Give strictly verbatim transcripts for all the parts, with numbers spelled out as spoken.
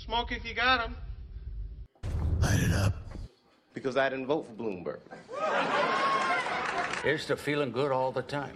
Smoke if you got 'em. Light it up. Because I didn't vote for Bloomberg. Here's to feeling good all the time.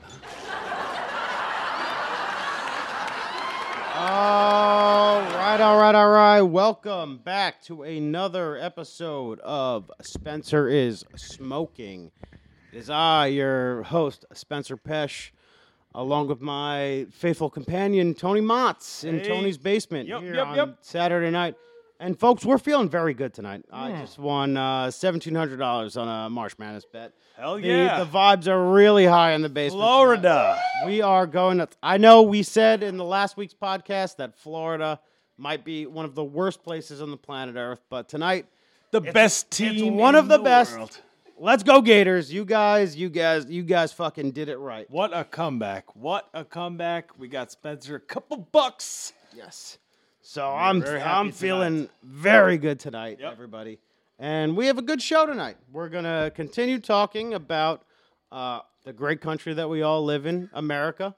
All right, all right, all right. Welcome back to another episode of Spencer is Smoking. It is I, your host, Spencer Pesh, along with my faithful companion, Tony Motz, in Hey. Tony's basement Yep, here yep, on yep. Saturday night. And, folks, we're feeling very good tonight. I Hmm. just won uh, seventeen hundred dollars on a Marsh Madness bet. Hell The- yeah. The vibes are really high in the basement. Florida. We are going to. I know we said in the last week's podcast that Florida might be one of the worst places on the planet Earth, but tonight, The best team it's one in of the, best. world. Let's go Gators. You guys, you guys, you guys fucking did it right. What a comeback. What a comeback. We got Spencer a couple bucks. Yes. So I'm very happy I'm tonight. feeling very good tonight, Yep. everybody. And we have a good show tonight. We're going to continue talking about uh, the great country that we all live in, America.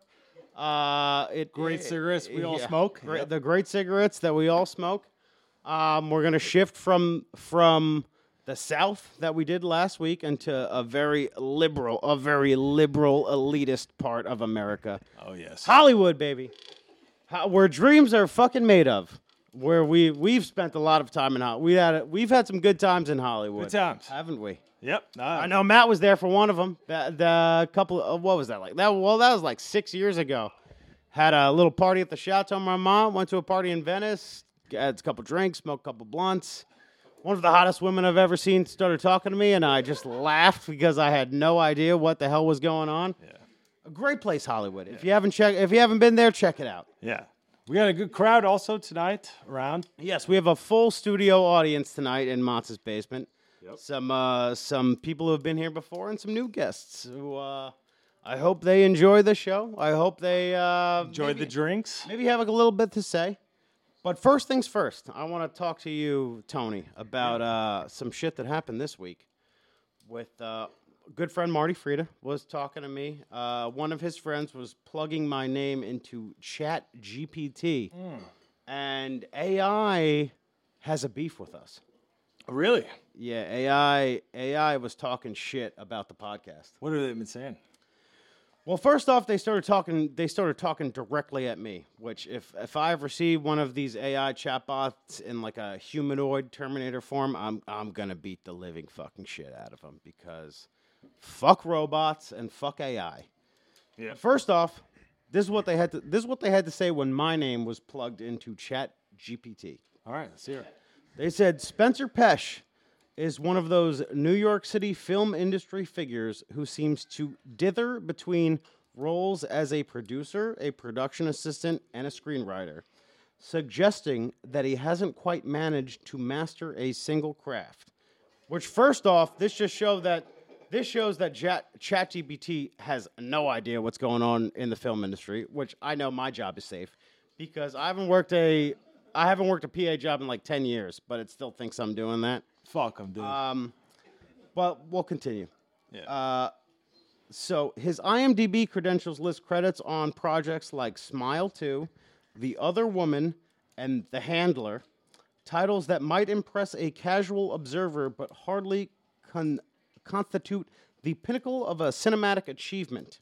Uh, it, Great it- cigarettes we all yeah, smoke. great- Yep. The great cigarettes that we all smoke. Um, we're going to shift from from the South that we did last week into a very liberal, a very liberal, elitist part of America. Oh, yes. Hollywood, baby. How, where dreams are fucking made of. Where we we've spent a lot of time in Hollywood. We had a, we've had some good times in Hollywood. Good times. haven't we? Yep. Nah. I know Matt was there for one of them. The, the couple of, what was that like? That well, that was like six years ago. Had a little party at the Chateau Marmont. Went to a party in Venice. Had a couple drinks, smoked a couple blunts. One of the hottest women I've ever seen started talking to me, and I just laughed because I had no idea what the hell was going on. Yeah. A great place, Hollywood. If you haven't checked, if you haven't been there, check it out. Yeah. We got a good crowd also tonight around. Yes, we have a full studio audience tonight in Motz's basement. Yep. Some uh, some people who have been here before and some new guests who uh, I hope they enjoy the show. I hope they uh, Enjoy maybe, the drinks. maybe have a little bit to say. But first things first, I want to talk to you, Tony, about uh, some shit that happened this week. With uh, a good friend Marty Frieda was talking to me. Uh, one of his friends was plugging my name into Chat G P T, and A I has a beef with us. Really? Yeah, A I A I was talking shit about the podcast. What have they been saying? Well, first off, they started talking. They started talking directly at me. Which, if if I ever see one of these A I chatbots in like a humanoid Terminator form, I'm I'm gonna beat the living fucking shit out of them because fuck robots and fuck A I. Yeah. First off, this is what they had to. This is what they had to say when my name was plugged into Chat G P T. All right. Let's hear it. They said Spencer Pesh is one of those New York City film industry figures who seems to dither between roles as a producer, a production assistant, and a screenwriter, suggesting that he hasn't quite managed to master a single craft. Which, first off, this just shows that this shows that Chat ChatGPT has no idea what's going on in the film industry. Which I know my job is safe because I haven't worked a I haven't worked a P A job in like ten years, but it still thinks I'm doing that. Fuck them, dude. Um, but we'll continue. yeah. Uh, so his IMDb credentials list credits on projects like Smile two, The Other Woman, and The Handler, titles that might impress a casual observer but hardly con- constitute the pinnacle of a cinematic achievement.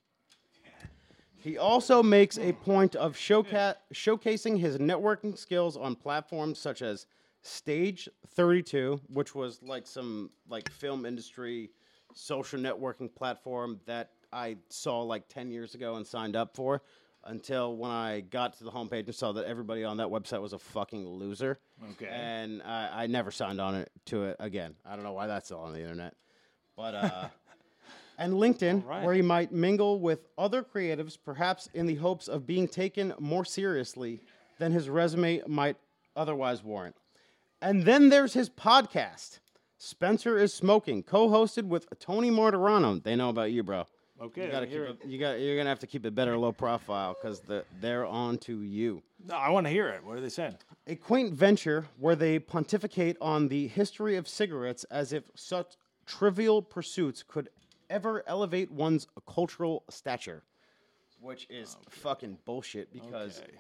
He also makes a point of showca- showcasing his networking skills on platforms such as Stage thirty-two, which was like some like film industry social networking platform that I saw like ten years ago and signed up for until when I got to the homepage and saw that everybody on that website was a fucking loser. Okay. And I, I never signed on it to it again. I don't know why that's still on the internet. But uh and LinkedIn, All right. where he might mingle with other creatives, perhaps in the hopes of being taken more seriously than his resume might otherwise warrant. And then there's his podcast, Spencer is Smoking, co-hosted with Tony Martirano. They know about you, bro. Okay, you gotta I hear keep it, you got you're gonna have to keep it better low profile because the, they're on to you. No, I want to hear it. What are they saying? A quaint venture where they pontificate on the history of cigarettes as if such trivial pursuits could ever elevate one's cultural stature, which is fucking bullshit because Okay.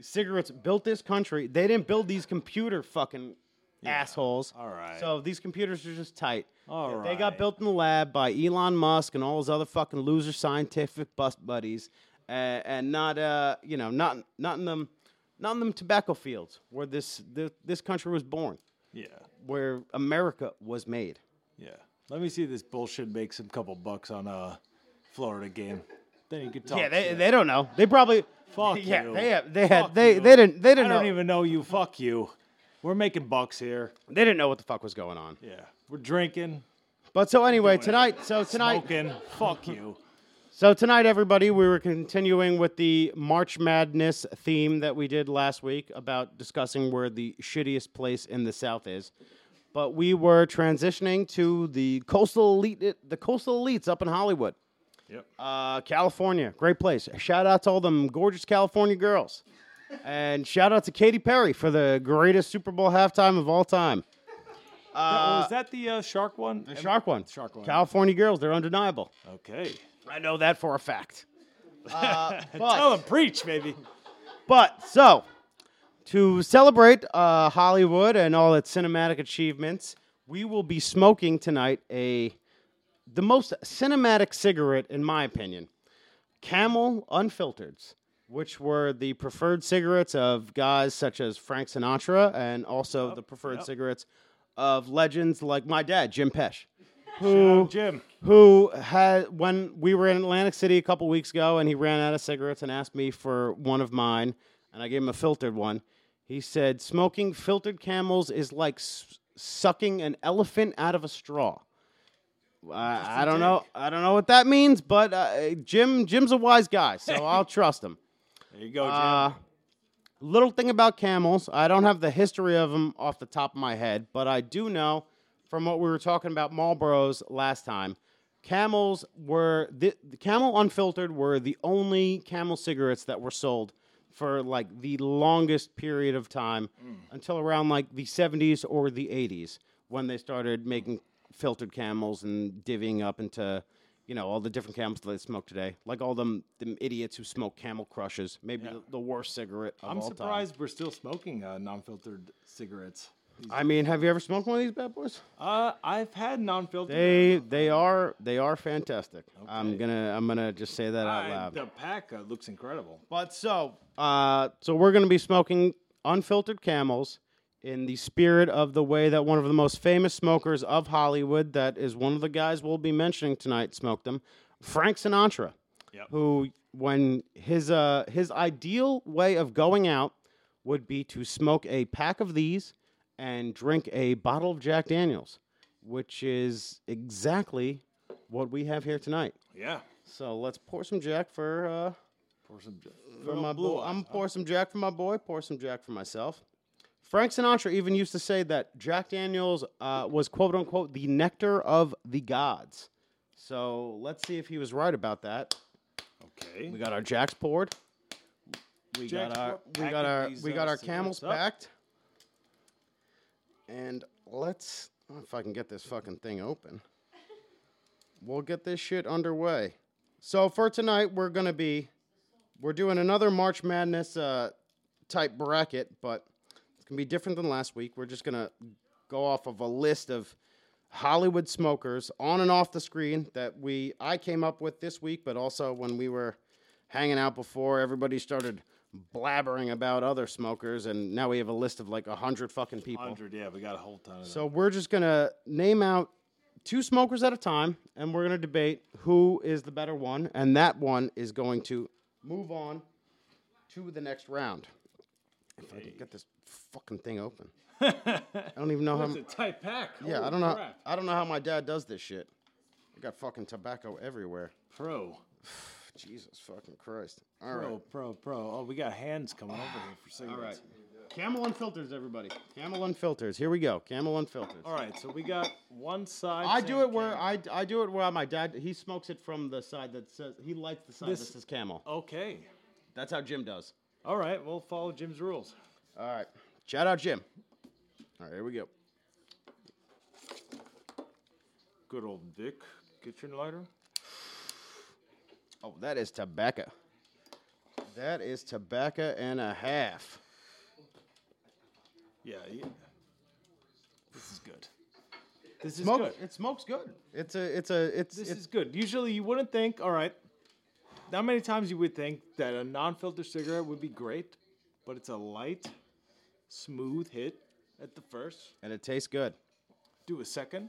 cigarettes built this country. They didn't build these computer fucking assholes. All right. So these computers are just tight. All They got right. built in the lab by Elon Musk and all his other fucking loser scientific bust buddies, uh, and not uh you know not not in them not in them tobacco fields where this this, this country was born, Yeah. where America was made. Yeah. Let me see this bullshit make some couple bucks on a Florida game. Then you could talk. yeah, they shit. they don't know. They probably Fuck yeah you. they have, they had Fuck they you. they didn't they didn't I don't know even know you. Fuck you. We're making bucks here. they didn't know what the fuck was going on. Yeah. We're drinking, But so anyway, tonight so tonight smoking. Fuck you. So tonight, everybody, we were continuing with the March Madness theme that we did last week about discussing where the shittiest place in the South is. But we were transitioning to the coastal elite, the coastal elites up in Hollywood, Yep. uh, California. Great place. Shout out to all them gorgeous California girls, and shout out to Katy Perry for the greatest Super Bowl halftime of all time. Uh, was that the uh, shark one? The shark one, Shark one. California girls, they're undeniable. Okay. I know that for a fact. Uh, but- Tell them, preach, baby. But so, to celebrate uh, Hollywood and all its cinematic achievements, we will be smoking tonight a the most cinematic cigarette, in my opinion, Camel Unfiltereds, which were the preferred cigarettes of guys such as Frank Sinatra, and also the preferred yep. cigarettes of legends like my dad, Jim Pesh, Shout who out Jim. who had when we were in Atlantic City a couple weeks ago, and he ran out of cigarettes and asked me for one of mine, and I gave him a filtered one. He said, "Smoking filtered Camels is like s- sucking an elephant out of a straw." I, I don't know. I don't know what that means, but uh, Jim Jim's a wise guy, so I'll trust him. There you go, Jim. Uh, little thing about Camels, I don't have the history of them off the top of my head, but I do know from what we were talking about Marlboros last time. Camels were the, the Camel Unfiltered were the only Camel cigarettes that were sold for like the longest period of time until around like the seventies or the eighties when they started making filtered Camels and divvying up into, you know, all the different Camels that they smoke today. Like all them, them idiots who smoke Camel Crushes, maybe Yeah. the, the worst cigarette of I'm all surprised we're still smoking uh, non-filtered cigarettes. time. I mean, have you ever smoked one of these bad boys? Uh, I've had non-filtered. They they are they are fantastic. I'm gonna I'm gonna just say that out Uh, loud. the pack uh, looks incredible. But so, uh, so we're going to be smoking unfiltered Camels in the spirit of the way that one of the most famous smokers of Hollywood, that is one of the guys we'll be mentioning tonight, smoked them, Frank Sinatra, Yep. who, when his uh, his ideal way of going out would be to smoke a pack of these and drink a bottle of Jack Daniels, which is exactly what we have here tonight. Yeah. So let's pour some Jack for. Uh, Pour some for my blue boy. eyes, I'm huh? pour some Jack for my boy. Pour some Jack for myself. Frank Sinatra even used to say that Jack Daniels uh, was quote unquote the nectar of the gods. So let's see if he was right about that. Okay. We got our Jacks poured. We Jack's got our poured. we got Packing our these, we uh, got our cigarettes camels up. packed. And let's oh, if I can get this fucking thing open. We'll get this shit underway. So for tonight, we're gonna be we're doing another March Madness uh, type bracket, but it's gonna be different than last week. We're just gonna go off of a list of Hollywood smokers on and off the screen that we I came up with this week, but also when we were hanging out before, everybody started blabbering about other smokers, and now we have a list of like a hundred fucking people. Hundred. Yeah, we got a whole ton of So we're just gonna name out two smokers at a time, and we're gonna debate who is the better one, and that one is going to move on to the next round. If I can get this fucking thing open, I don't even know how. them. It's a tight pack. Yeah, I Holy don't know. crap. I don't know how my dad does this shit. I got fucking tobacco everywhere. Pro. Jesus fucking Christ. All Pro, right. pro, pro. Oh, we got hands coming over here for cigarettes. All right. Camel Unfilters, everybody. Camel Unfilters. Here we go. Camel Unfilters. All right, so we got one side. I do saying it where camel. I, I do it where my dad he smokes it from the side that says he lights the side This- that says Camel. Okay. That's how Jim does. All right, we'll follow Jim's rules. All right. Shout out Jim. All right, here we go. Good old Vic kitchen lighter. Oh, that is tobacco. That is tobacco and a half. Yeah, yeah. This is good. This is Smoke, good. It smokes good. It's a, it's a, it's, This it's is good. Usually you wouldn't think, all right, not many times you would think that a non-filter cigarette would be great, but it's a light, smooth hit at the first. and it tastes good. Do a second.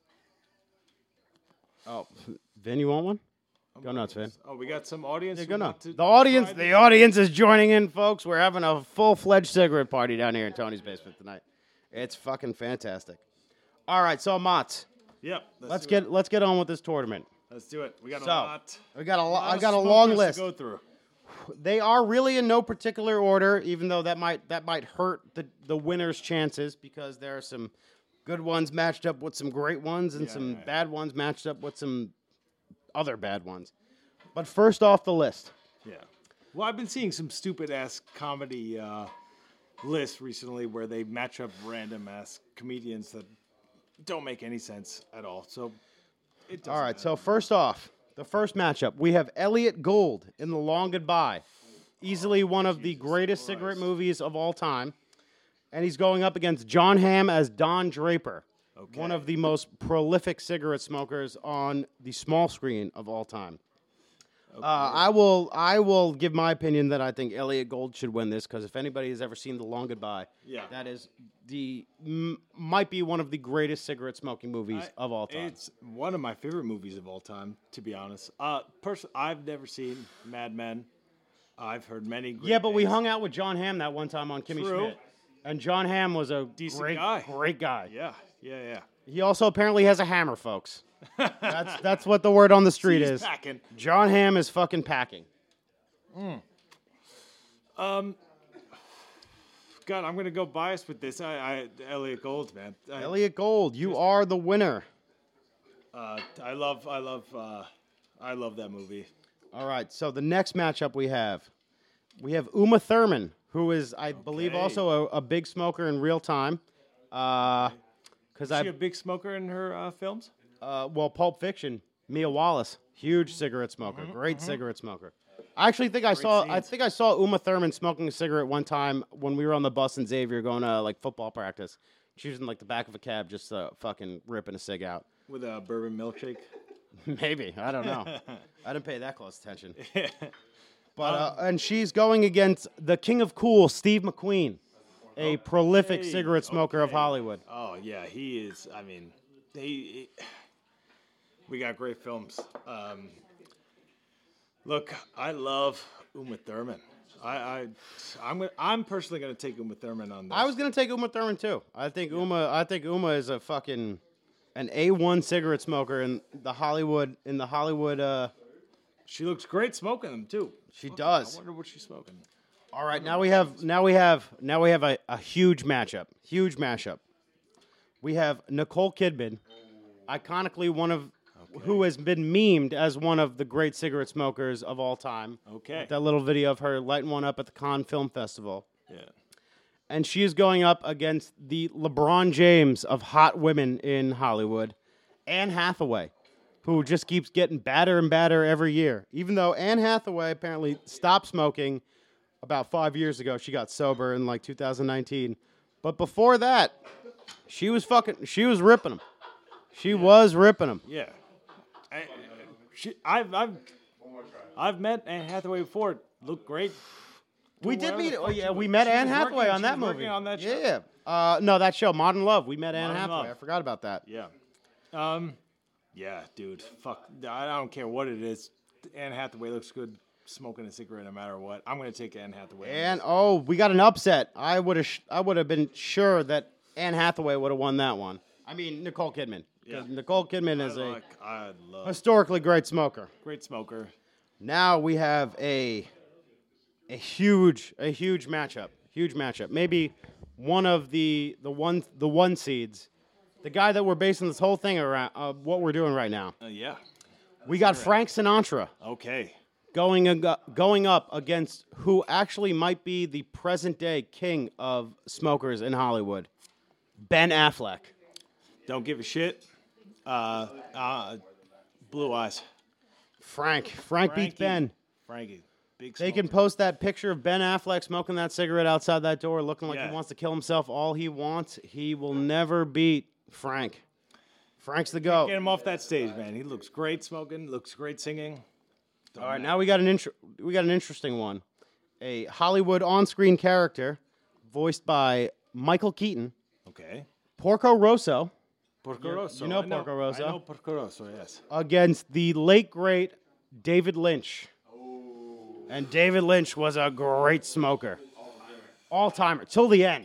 Oh, Vin, you want one? Go nuts, Vin. Oh, we got some audience. Yeah, who go want nuts. to The audience, try the this. audience is joining in, folks. We're having a full-fledged cigarette party down here in Tony's basement tonight. It's fucking fantastic. All right, so Mats, Yep. let's do get It. let's get on with this tournament. Let's do it. We got So, a lot. We got a lo- lot I of got a long smokers list. to go through. They are really in no particular order, even though that might that might hurt the the winner's chances because there are some good ones matched up with some great ones and Yeah, some yeah, yeah. bad ones matched up with some other bad ones. But first off the list, Yeah. Well, I've been seeing some stupid ass comedy uh, lists recently where they match up random ass comedians that don't make any sense at all. So, it doesn't all right. matter. So first off, the first matchup we have Elliot Gould in The Long Goodbye, easily one of the greatest cigarette movies of all time, and he's going up against John Hamm as Don Draper, one Okay. of the most prolific cigarette smokers on the small screen of all time. Uh, I will I will give my opinion that I think Elliot Gould should win this because if anybody has ever seen The Long Goodbye, Yeah. that is the m- might be one of the greatest cigarette smoking movies I- of all time. It's one of my favorite movies of all time, to be honest. Uh, pers- I've never seen Mad Men. I've heard many. Great Yeah, but we things. hung out with John Hamm that one time on Kimmy True. Schmidt, and John Hamm was a Decent great guy. great guy. Yeah, yeah, yeah. He also apparently has a hammer, folks. That's that's what the word on the street He's is. packing. John Hamm is fucking packing. God, I'm gonna go biased with this. I, I Elliot Gould, man. I, Elliot Gould, you are the winner. uh, I love, I love, uh, I love that movie. All right, so the next matchup we have, we have Uma Thurman, who is, I believe, Okay. also a, a big smoker in real time. Because Is she I, a big smoker in her uh, films? uh, well, Pulp Fiction, Mia Wallace, huge cigarette smoker, great cigarette smoker. I actually think I saw, I scenes. think I saw Uma Thurman smoking a cigarette one time when we were on the bus in Xavier going to like football practice. She was in like the back of a cab, just uh, fucking ripping a cig out. With a bourbon milkshake. Maybe I don't know. I didn't pay that close attention. But uh, and she's going against the King of Cool, Steve McQueen, a prolific Okay, cigarette smoker of okay. Hollywood. Oh yeah, he is. I mean, he. he- we got great films. Um, look, I love Uma Thurman. I, I I'm gonna, I'm personally gonna take Uma Thurman on this. I was gonna take Uma Thurman too. I think Uma. I think Uma is a fucking an A one cigarette smoker in the Hollywood in the Hollywood. Uh, She looks great smoking them too. She Fuck, does. I wonder what she's smoking. all right, now we have now we have now we have a, a huge matchup. Huge matchup. We have Nicole Kidman, iconically one of who has been memed as one of the great cigarette smokers of all time. Okay. That little video of her lighting one up at the Cannes Film Festival. Yeah. And she is going up against the LeBron James of hot women in Hollywood, Anne Hathaway, who just keeps getting badder and badder every year. Even though Anne Hathaway apparently stopped smoking about five years ago. She got sober in like two thousand nineteen. But before that, she was fucking, she was ripping them. She was ripping them. Yeah. I, she, I've I've I've met Anne Hathaway before. Looked great. We did Whatever the meet. Oh fuck yeah, she we was- met she Anne was Hathaway working- on she that was movie. working on that show. Yeah. Uh, no, that show, Modern Love. We met Anne Modern Hathaway. Love. I forgot about that. Yeah. Um. Yeah, dude. Fuck. I don't care what it is. Anne Hathaway looks good smoking a cigarette no matter what. I'm gonna take Anne Hathaway. on And this. oh, we got an upset. I would have. Sh- I would have been sure that Anne Hathaway would have won that one. I mean Nicole Kidman. 'Cause Yeah. Nicole Kidman is I a like, I love historically great smoker. great smoker. Now we have a a huge a huge matchup. Huge matchup. Maybe one of the the one the one seeds. The guy that we're basing this whole thing around. Uh, what we're doing right now. Uh, yeah. We got Frank Sinatra Okay. going ag- going up against who actually might be the present day king of smokers in Hollywood, Ben Affleck. Don't give a shit. Uh. Uh. Blue eyes. Frank. Frank beats Frankie. Ben. Frankie. big. They smoker. can post that picture of Ben Affleck smoking that cigarette outside that door, looking like Yeah. he wants to kill himself all he wants. He will never beat Frank. Frank's the GOAT. Get him off that stage, man. He looks great smoking. Looks great singing. All right, now we got an intro- we got an interesting one. A Hollywood on-screen character voiced by Michael Keaton, Okay. Porco Rosso, Porco Rosso. you know I Porco Rosso. I know Porco Rosso. Yes. against the late great David Lynch. And David Lynch was a great smoker. All-timer till the end.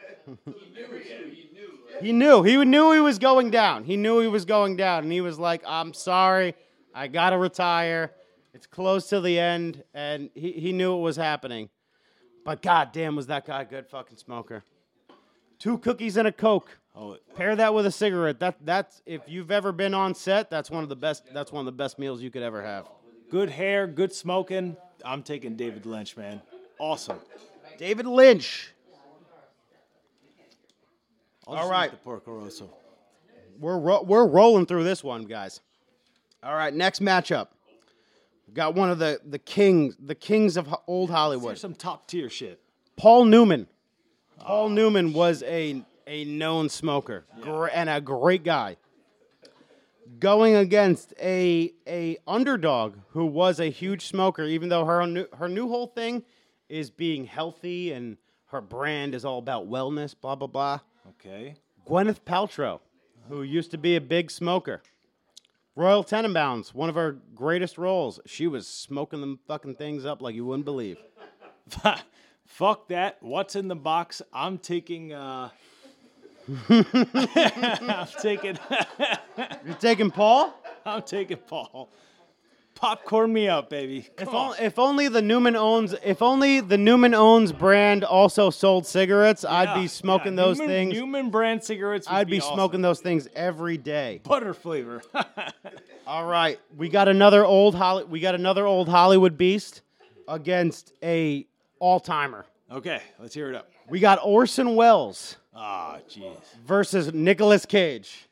He knew. He knew he was going down. He knew he was going down. And he was like, I'm sorry. I got to retire. It's close to the end. And he, he knew it was happening. But goddamn, was that guy a good fucking smoker. Two cookies and a Coke. Oh, Pair that with a cigarette. That that's if you've ever been on set, that's one of the best that's one of the best meals you could ever have. good hair, good smoking. I'm taking David Lynch, man. Awesome. David Lynch. I'll All just right. eat the Porco Rosso. We're ro- we're rolling through this one, guys. All right, next matchup. We've got one of the the kings, the kings of ho- old Hollywood. There's some top tier shit. Paul Newman. Paul Newman was a a known smoker gr- and a great guy. Going against a a underdog who was a huge smoker, even though her new, her new whole thing is being healthy and her brand is all about wellness, blah blah blah. Okay. Gwyneth Paltrow, who used to be a big smoker. Royal Tenenbaums, one of her greatest roles. She was smoking them fucking things up like you wouldn't believe. Fuck that. What's in the box? I'm taking. Uh... I'm taking. You're taking Paul? I'm taking Paul. Popcorn me up, baby. Come If, on. on, if only the Newman owns, if only the Newman owns brand also sold cigarettes, I'd Yeah, be smoking yeah, those Newman, things. Newman brand cigarettes. Would I'd be awesome. smoking those things every day. butter flavor. All right, we got another old Holly, we got another old Hollywood beast against a all-timer. Okay, let's hear it up. We got Orson Welles Ah, jeez. versus Nicolas Cage.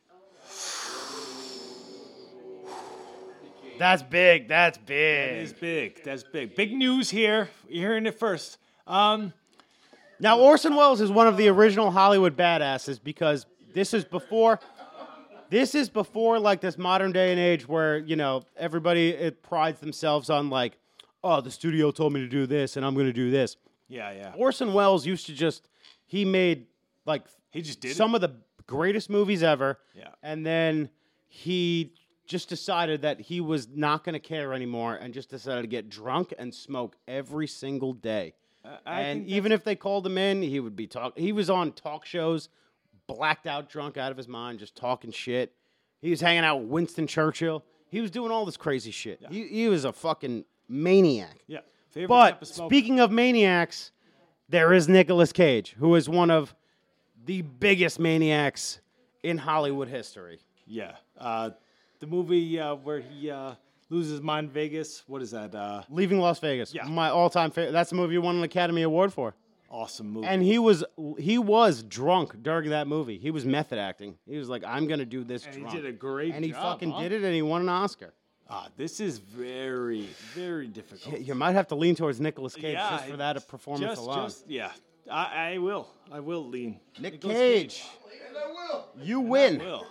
That's big. That's That big. is big. That's big. Big news here. You're hearing it first. Um, Now, Orson Welles is one of the original Hollywood badasses because this is before, this is before like this modern day and age where, you know, everybody it prides themselves on like, oh, the studio told me to do this and I'm going to do this. yeah, yeah. Orson Welles used to just, he made like He just did some of the greatest movies ever. Yeah. And then he just decided that he was not going to care anymore and just decided to get drunk and smoke every single day. I and think even if they called him in, he would be talk. He was on talk shows, blacked out, drunk out of his mind, just talking shit. He was hanging out with Winston Churchill. He was doing all this crazy shit. He, he was a fucking maniac. Yeah. Favorite type But of smoker. speaking of maniacs, there is Nicolas Cage, who is one of the biggest maniacs in Hollywood history. Yeah. Uh, the movie uh, where he uh, loses his mind in Vegas. What is that? Uh, Leaving Las Vegas, Yeah. my all-time favorite. That's the movie you won an Academy Award for. awesome movie. And he was he was drunk during that movie. He was method acting. He was like, "I'm gonna do this And he drunk." did a great and he job, fucking huh? did it, and he won an Oscar. Ah, this is very, very difficult. You might have to lean towards Nicolas Cage Yeah, just for that it's performance just, alone. Just, yeah. I, I will. I will lean. Nick Nicolas Cage, you win. I will.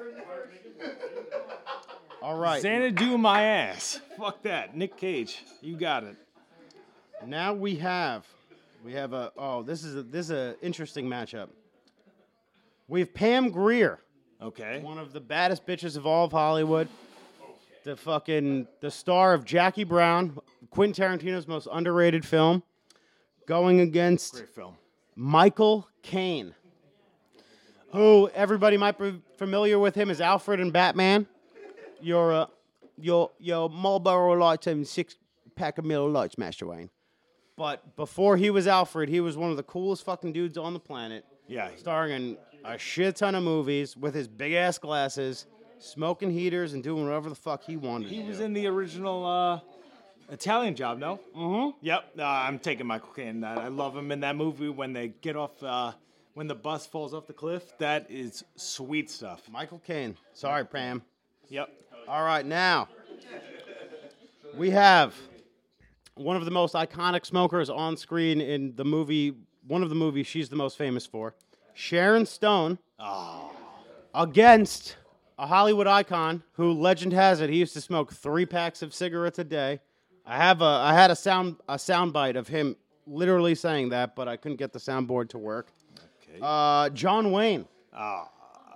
All right. Xanadu my ass. Fuck that. Nick Cage. You got it. Now we have, we have a. Oh, this is a, this is a interesting matchup. We have Pam Grier, Okay. one of the baddest bitches of all of Hollywood. The fucking the star of Jackie Brown, Quentin Tarantino's most underrated film, going against Great film. Michael Caine, who everybody might be familiar with him as Alfred in Batman. Your uh, your your Marlboro Lights and six pack of Miller Lights, Master Wayne. But before he was Alfred, he was one of the coolest fucking dudes on the planet. Yeah. Starring in a shit ton of movies with his big ass glasses, smoking heaters and doing whatever the fuck he wanted. He to was do. in the original uh, Italian Job, no? Mm-hmm. Yep. Uh, I'm taking Michael Caine. That I love him in that movie when they get off, uh, when the bus falls off the cliff. That is sweet stuff. Michael Caine. Sorry, Pam. Yep. All right, now we have one of the most iconic smokers on screen in the movie, one of the movies she's the most famous for, Sharon Stone, against a Hollywood icon who, legend has it, he used to smoke three packs of cigarettes a day. I have a, I had a sound, a sound bite of him literally saying that, but I couldn't get the soundboard to work. Okay. Uh, John Wayne. Uh,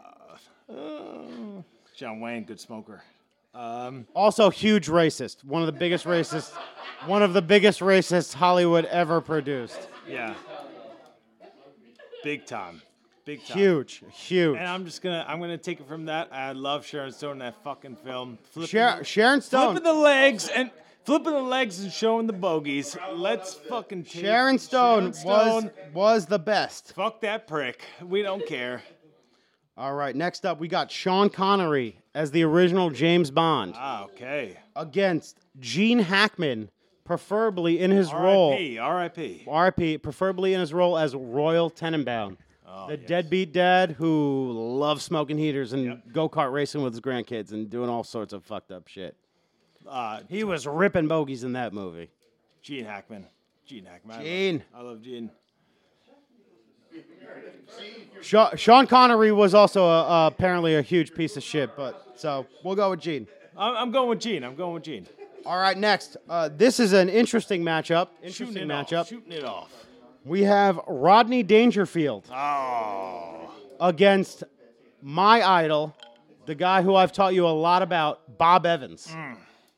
John Wayne, good smoker. Um, Also, huge racist. One of the biggest racists. One of the biggest racists Hollywood ever produced. yeah. Big time. Big time. Huge, huge. And I'm just gonna I'm gonna take it from that. I love Sharon Stone in that fucking film. Flipping, Sher- Sharon Stone. flipping the legs and flipping the legs and showing the bogeys. Let's fucking take Sharon Stone, Sharon Stone. was was the best. Fuck that prick. We don't care. All right, next up we got Sean Connery as the original James Bond Ah, okay. against Gene Hackman, preferably in his role. R I P. R I P. R I P, preferably in his role as Royal Tenenbaum, the yes. deadbeat dad who loves smoking heaters and go-kart racing with his grandkids and doing all sorts of fucked up shit. Uh, He was ripping bogeys in that movie. Gene Hackman. Gene Hackman. I love- Gene. I love Gene. Sha- Sean Connery was also a, uh, apparently a huge piece of shit, but so we'll go with Gene. I'm, I'm going with Gene. I'm going with Gene. All right, next. Uh, this is an interesting matchup. Shooting Interesting it matchup. off. Shooting it off. We have Rodney Dangerfield Oh. against my idol, the guy who I've taught you a lot about, Bob Evans. Mm.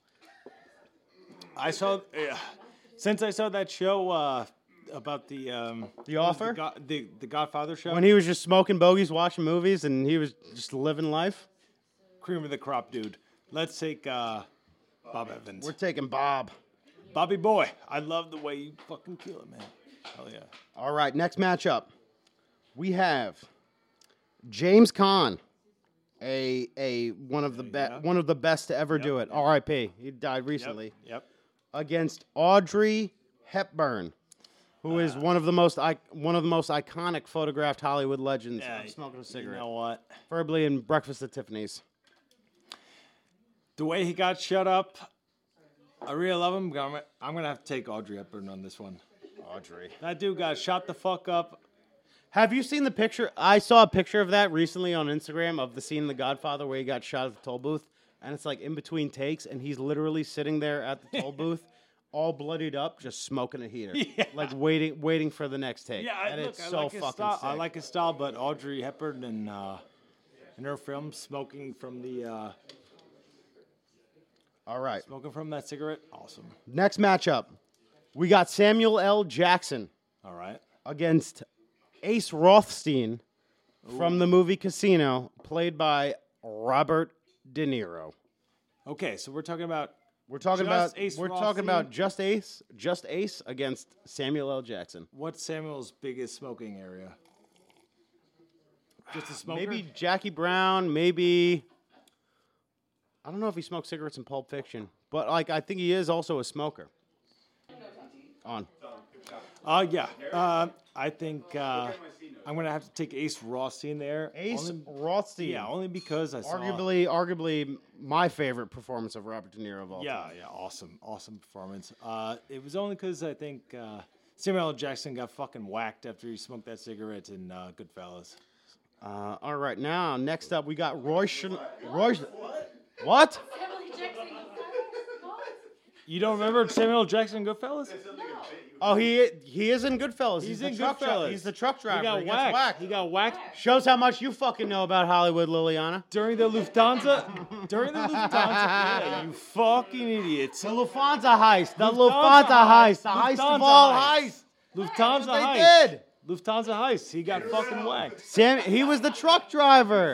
I saw, uh, since I saw that show uh, about the um, The Offer? the, Go- the the Godfather show, When he was just smoking bogeys, watching movies, and he was just living life. cream of the crop, dude. Let's take uh, Bob Evans. We're taking Bob. Bobby boy, I love the way you fucking kill it, man. Hell yeah. All right, next matchup. We have James Caan, a a one of the be- Yeah. one of the best to ever do it. R I P. He died recently. Yep. Against Audrey Hepburn, who is one of the most I- one of the most iconic photographed Hollywood legends Yeah, of smoking a You cigarette, know what? preferably in Breakfast at Tiffany's. The way he got shut up, I really love him. but I'm gonna- I'm gonna have to take Audrey Hepburn on this one. Audrey. That dude got shot the fuck up. Have you seen the picture? I saw a picture of that recently on Instagram of the scene in The Godfather where he got shot at the toll booth, and it's like in between takes, and he's literally sitting there at the toll booth, all bloodied up, just smoking a heater, Yeah. like waiting, waiting for the next take. Yeah, I, and look, it's I so like his fucking style. sick. I like his style, but Audrey Hepburn and uh, in her film, smoking from the uh, All right, smoking from that cigarette, awesome. next matchup, we got Samuel L. Jackson All right. against Ace Rothstein from the movie Casino, played by Robert De Niro. Okay, so we're talking about We're talking Just about Ace we're Rothstein? talking about just Ace, just Ace against Samuel L. Jackson. what's Samuel's biggest smoking area? Just a smoker? Maybe Jackie Brown, maybe I don't know if he smoked cigarettes in Pulp Fiction, but like I think he is also a smoker. On. Uh, yeah. Uh, I think uh, I'm gonna have to take Ace Rothstein there. Ace Only- Rothstein. yeah, only because I saw. Arguably, arguably my favorite performance of Robert De Niro of all Yeah, time. yeah, awesome, awesome performance. Uh, it was only because I think uh, Samuel L. Jackson got fucking whacked after he smoked that cigarette in uh, Goodfellas. Uh, all right, now next up we got Roy. Sch- Roy. What? You don't remember Samuel L. Jackson in Goodfellas? Oh, he he is in Goodfellas. He's the in truck dri- Goodfellas. He's the truck driver. He got He gets whacked. whacked. He got whacked Shows how much you fucking know about Hollywood, Liliana. during the Lufthansa. during the Lufthansa. Yeah, you fucking idiots. The Lufthansa heist. The Lufthansa Lufthansa, heist. heist. The heist Lufthansa of all heist. heists. Lufthansa That's what heist. they did. Lufthansa heist. He got fucking whacked. Sam, he was the truck driver.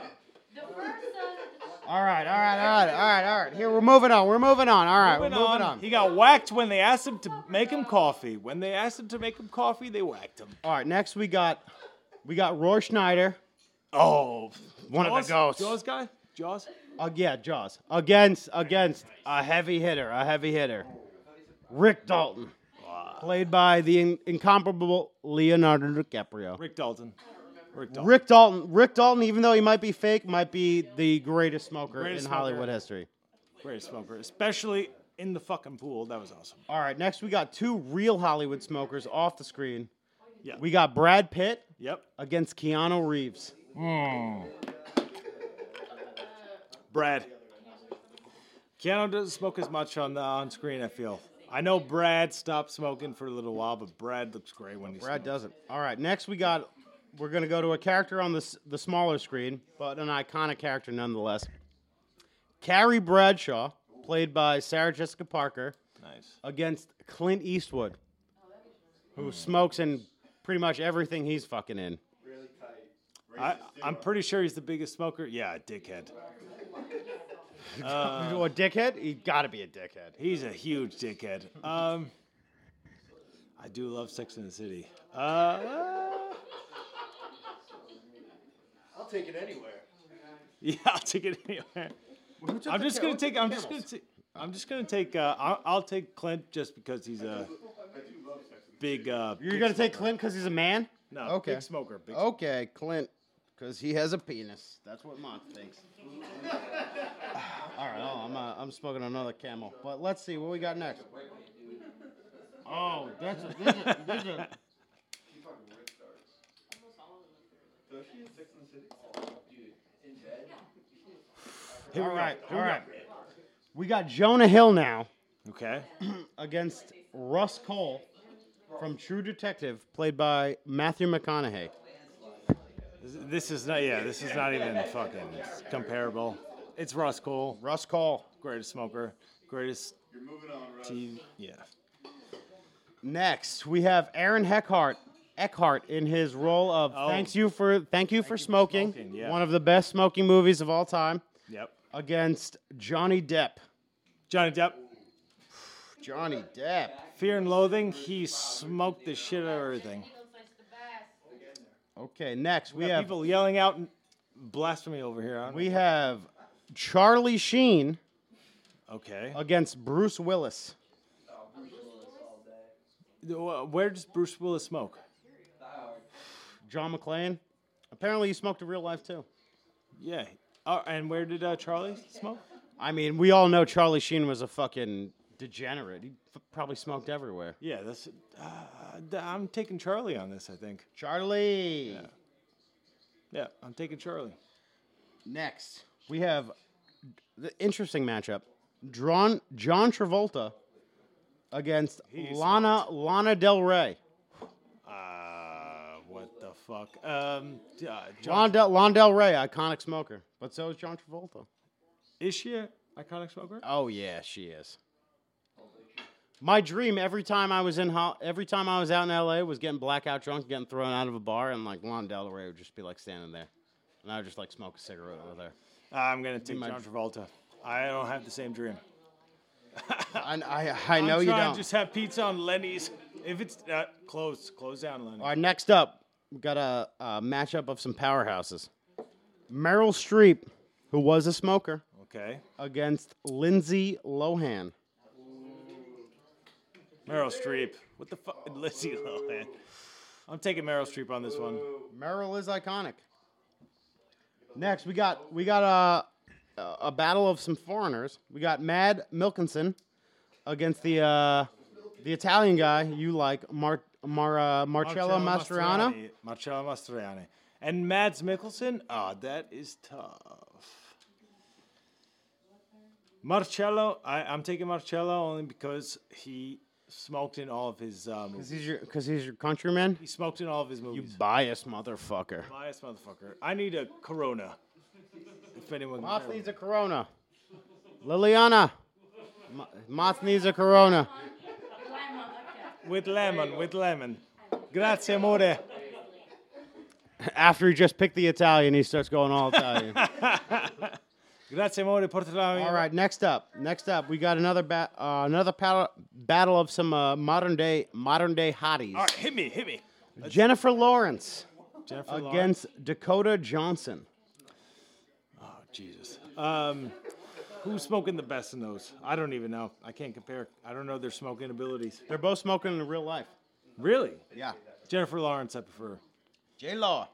All right, all right, all right, all right, all right. Here, we're moving on. We're moving on. All right, Moving we're moving on. on. He got whacked when they asked him to make him coffee. When they asked him to make him coffee, they whacked him. All right, next we got we got Roy Schneider. Oh, One of the Jaws? ghosts. Jaws guy? Jaws? Uh, yeah, Jaws. Against against a heavy hitter, a heavy hitter. Rick Dalton, played by the in- incomparable Leonardo DiCaprio. Rick Dalton. Rick Dalton. Rick Dalton. Rick Dalton, even though he might be fake, might be the greatest smoker Greatest in smoker. Hollywood history. Great smoker. Especially in the fucking pool. That was awesome. All right, next we got two real Hollywood smokers off the screen. Yeah. We got Brad Pitt Yep. against Keanu Reeves. Brad. Keanu doesn't smoke as much on the on screen, I feel. I know Brad stopped smoking for a little while, but Brad looks great when he Brad smokes. doesn't. All right, next we got, we're going to go to a character on the, s- the smaller screen, but an iconic character nonetheless. Carrie Bradshaw, played by Sarah Jessica Parker, Nice. against Clint Eastwood, who smokes in pretty much everything he's fucking in. I, I'm pretty sure he's the biggest smoker. Yeah, dickhead. Uh, a dickhead? He got to be a dickhead. He's a huge dickhead. Um, I do love Sex in the City. Uh, I'll take it anywhere. yeah, I'll take it anywhere. I'm just gonna take. I'm just gonna take. I'm just gonna take. Uh, I'll, I'll take Clint just because he's a big. Uh, You're big going to take smoker. Clint because he's a man? No, Okay. big smoker. Big Okay, Clint, because he has a penis. That's what Mont thinks. All right, oh, I'm uh, I'm smoking another Camel, but let's see what we got next. Oh, that's a, this is a, this is a Here we all go. right, Here all we right. We got Jonah Hill now go. Okay. against Russ Cole from True Detective, played by Matthew McConaughey. This, this is not. Yeah, this is not even fucking comparable. It's Ross Cole, Russ Cole. greatest smoker, greatest. T V. Yeah. Next, we have Aaron Eckhart. Eckhart in his role of Oh. thanks you for thank you for smoking, Smoking, yeah. one of the best smoking movies of all time, Yep. against Johnny Depp. Johnny Depp. Johnny Depp. Fear and Loathing. He smoked the shit out of everything. Okay, next we We have people yelling out blasphemy over here. I don't we have Charlie Sheen know. Okay. against Bruce Willis. Uh, Where does Bruce Willis smoke? John McClane. Apparently, he smoked in real life too. Yeah. Oh, and where did uh, Charlie smoke? I mean, we all know Charlie Sheen was a fucking degenerate. He f- probably smoked everywhere. Yeah, that's. Uh, th- I'm taking Charlie on this. I think. Charlie. Yeah. Yeah, I'm taking Charlie. Next, we have the interesting matchup: John John Travolta against Lana Lana Del Rey. Uh, what the fuck? Um, uh, John, Lana Del, Lana Del Rey, iconic smoker, but so is John Travolta. is she an iconic smoker? Oh yeah, she is. My dream every time I was in Ho- every time I was out in L A was getting blackout drunk, getting thrown out of a bar, and like Lana Del Rey would just be like standing there, and I would just like smoke a cigarette with her. I'm gonna take my- John Travolta. I don't have the same dream. I I, I know I'm you trying don't. to just have pizza on Lenny's. If it's uh, close, close down, Lenny. All right, next up, we got a, a matchup of some powerhouses. Meryl Streep, who was a smoker, Okay. against Lindsay Lohan. Meryl Streep. What the fuck? Lindsay Lohan. I'm taking Meryl Streep on this one. Meryl is iconic. Next, we got we got a a battle of some foreigners. We got Mad Milkinson against the uh, the Italian guy you like, Mar, Mar uh, Marcello Mastroianni. Marcello Mastroianni. And Mads Mikkelsen? Oh, that is tough. Marcello, I, I'm taking Marcello only because he smoked in all of his uh, Because movies. he's your because he's your countryman. He smoked in all of his You movies. biased motherfucker. Biased motherfucker. I need a Corona. If anyone can Moth hear me. needs a Corona. Liliana. Mo- Moth needs a Corona. With lemon, with lemon. Grazie, amore. After he just picked the Italian, he starts going all Italian. Grazie, amore, portala. All right, next up, next up, we got another ba- uh, another pal- battle of some uh, modern day modern day hotties. All right, hit me, hit me. Jennifer Lawrence Jennifer Lawrence. against Dakota Johnson. Oh, Jesus. Um, who's smoking the best in those? I don't even know. I can't compare. I don't know their smoking abilities. They're both smoking in real life. Really? Yeah. Jennifer Lawrence, I prefer. J Law.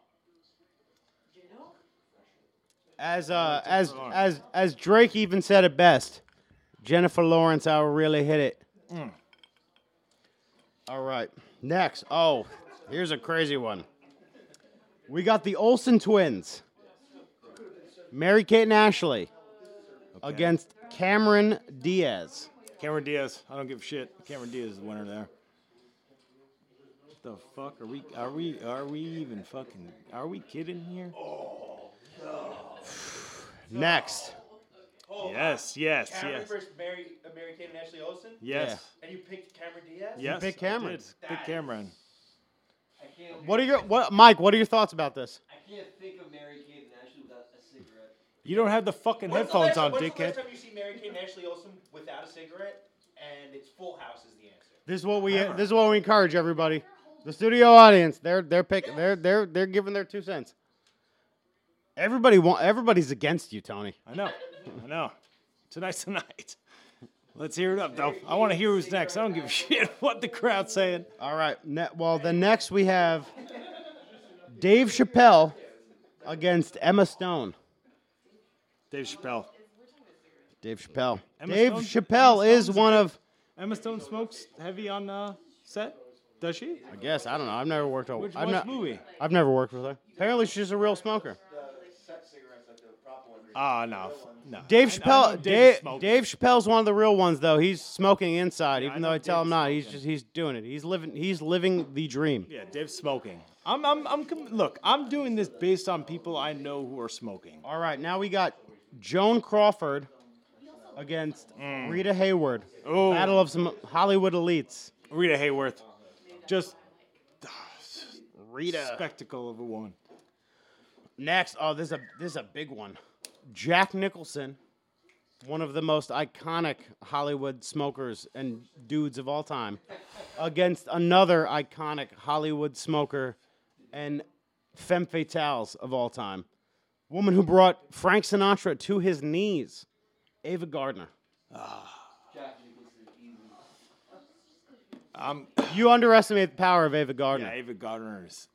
As uh as Lawrence. as as Drake even said it best, Jennifer Lawrence, I will really hit it. Mm. All right. Next. Oh, here's a crazy one. We got the Olsen twins. Mary Kate and Ashley against Cameron Diaz. Cameron Diaz. I don't give a shit. Cameron Diaz is the winner there. What the fuck are we? Are we? Are we even fucking? Are we kidding here? Next. Yes, yes, Cameron yes. versus Mary, uh, Mary Kate and Ashley Olsen? Yes. And you picked Cameron Diaz? Yes. picked I Cameron. did. Pick Cameron. I can't. What are your what Mike, what are your thoughts about this? I can't think of Mary Kate and Ashley without a cigarette. You don't have the fucking When's the headphones last- on, when's the dickhead. last time you see Mary Kate and Ashley Olsen without a cigarette? And it's Full House is the answer. This is what we this is what we encourage everybody. The studio audience, they're they're pick, they're they're they're giving their two cents. Everybody want everybody's against you, Tony. I know. I know. Tonight's the night. Let's hear it up, though. I want to hear who's next. I don't give a shit what the crowd's saying. All right. Ne- well, then next we have Dave Chappelle against Emma Stone. Dave Chappelle. Dave Chappelle. Emma Dave Stone- Chappelle Emma is Stone's one good. of. Emma Stone smokes heavy on uh, set? Does she? I guess I don't know. I've never worked with. Which, I've which not, movie? I've never worked with her. Apparently, she's a real smoker. Ah, no. No. Dave I- I Chappelle. know Dave Dave, is smoking. Dave Chappelle's one of the real ones, though. He's smoking inside, Yeah, I even know though I tell Dave's him not. He's smoking. just he's doing it. He's living. He's living the dream. Yeah, Dave's smoking. I'm, I'm, I'm. com- Look, I'm doing this based on people I know who are smoking. All right, now we got Joan Crawford against Rita Hayward. Oh. Battle of some Hollywood elites. Rita Hayworth, just Rita. spectacle of a woman. Next, oh, this is a this is a big one. Jack Nicholson, one of the most iconic Hollywood smokers and dudes of all time, against another iconic Hollywood smoker and femme fatales of all time. Woman who brought Frank Sinatra to his knees, Ava Gardner. Jack Nicholson, easy. I'm. You underestimate the power of Ava Yeah, Gardner. Ava Gardner is.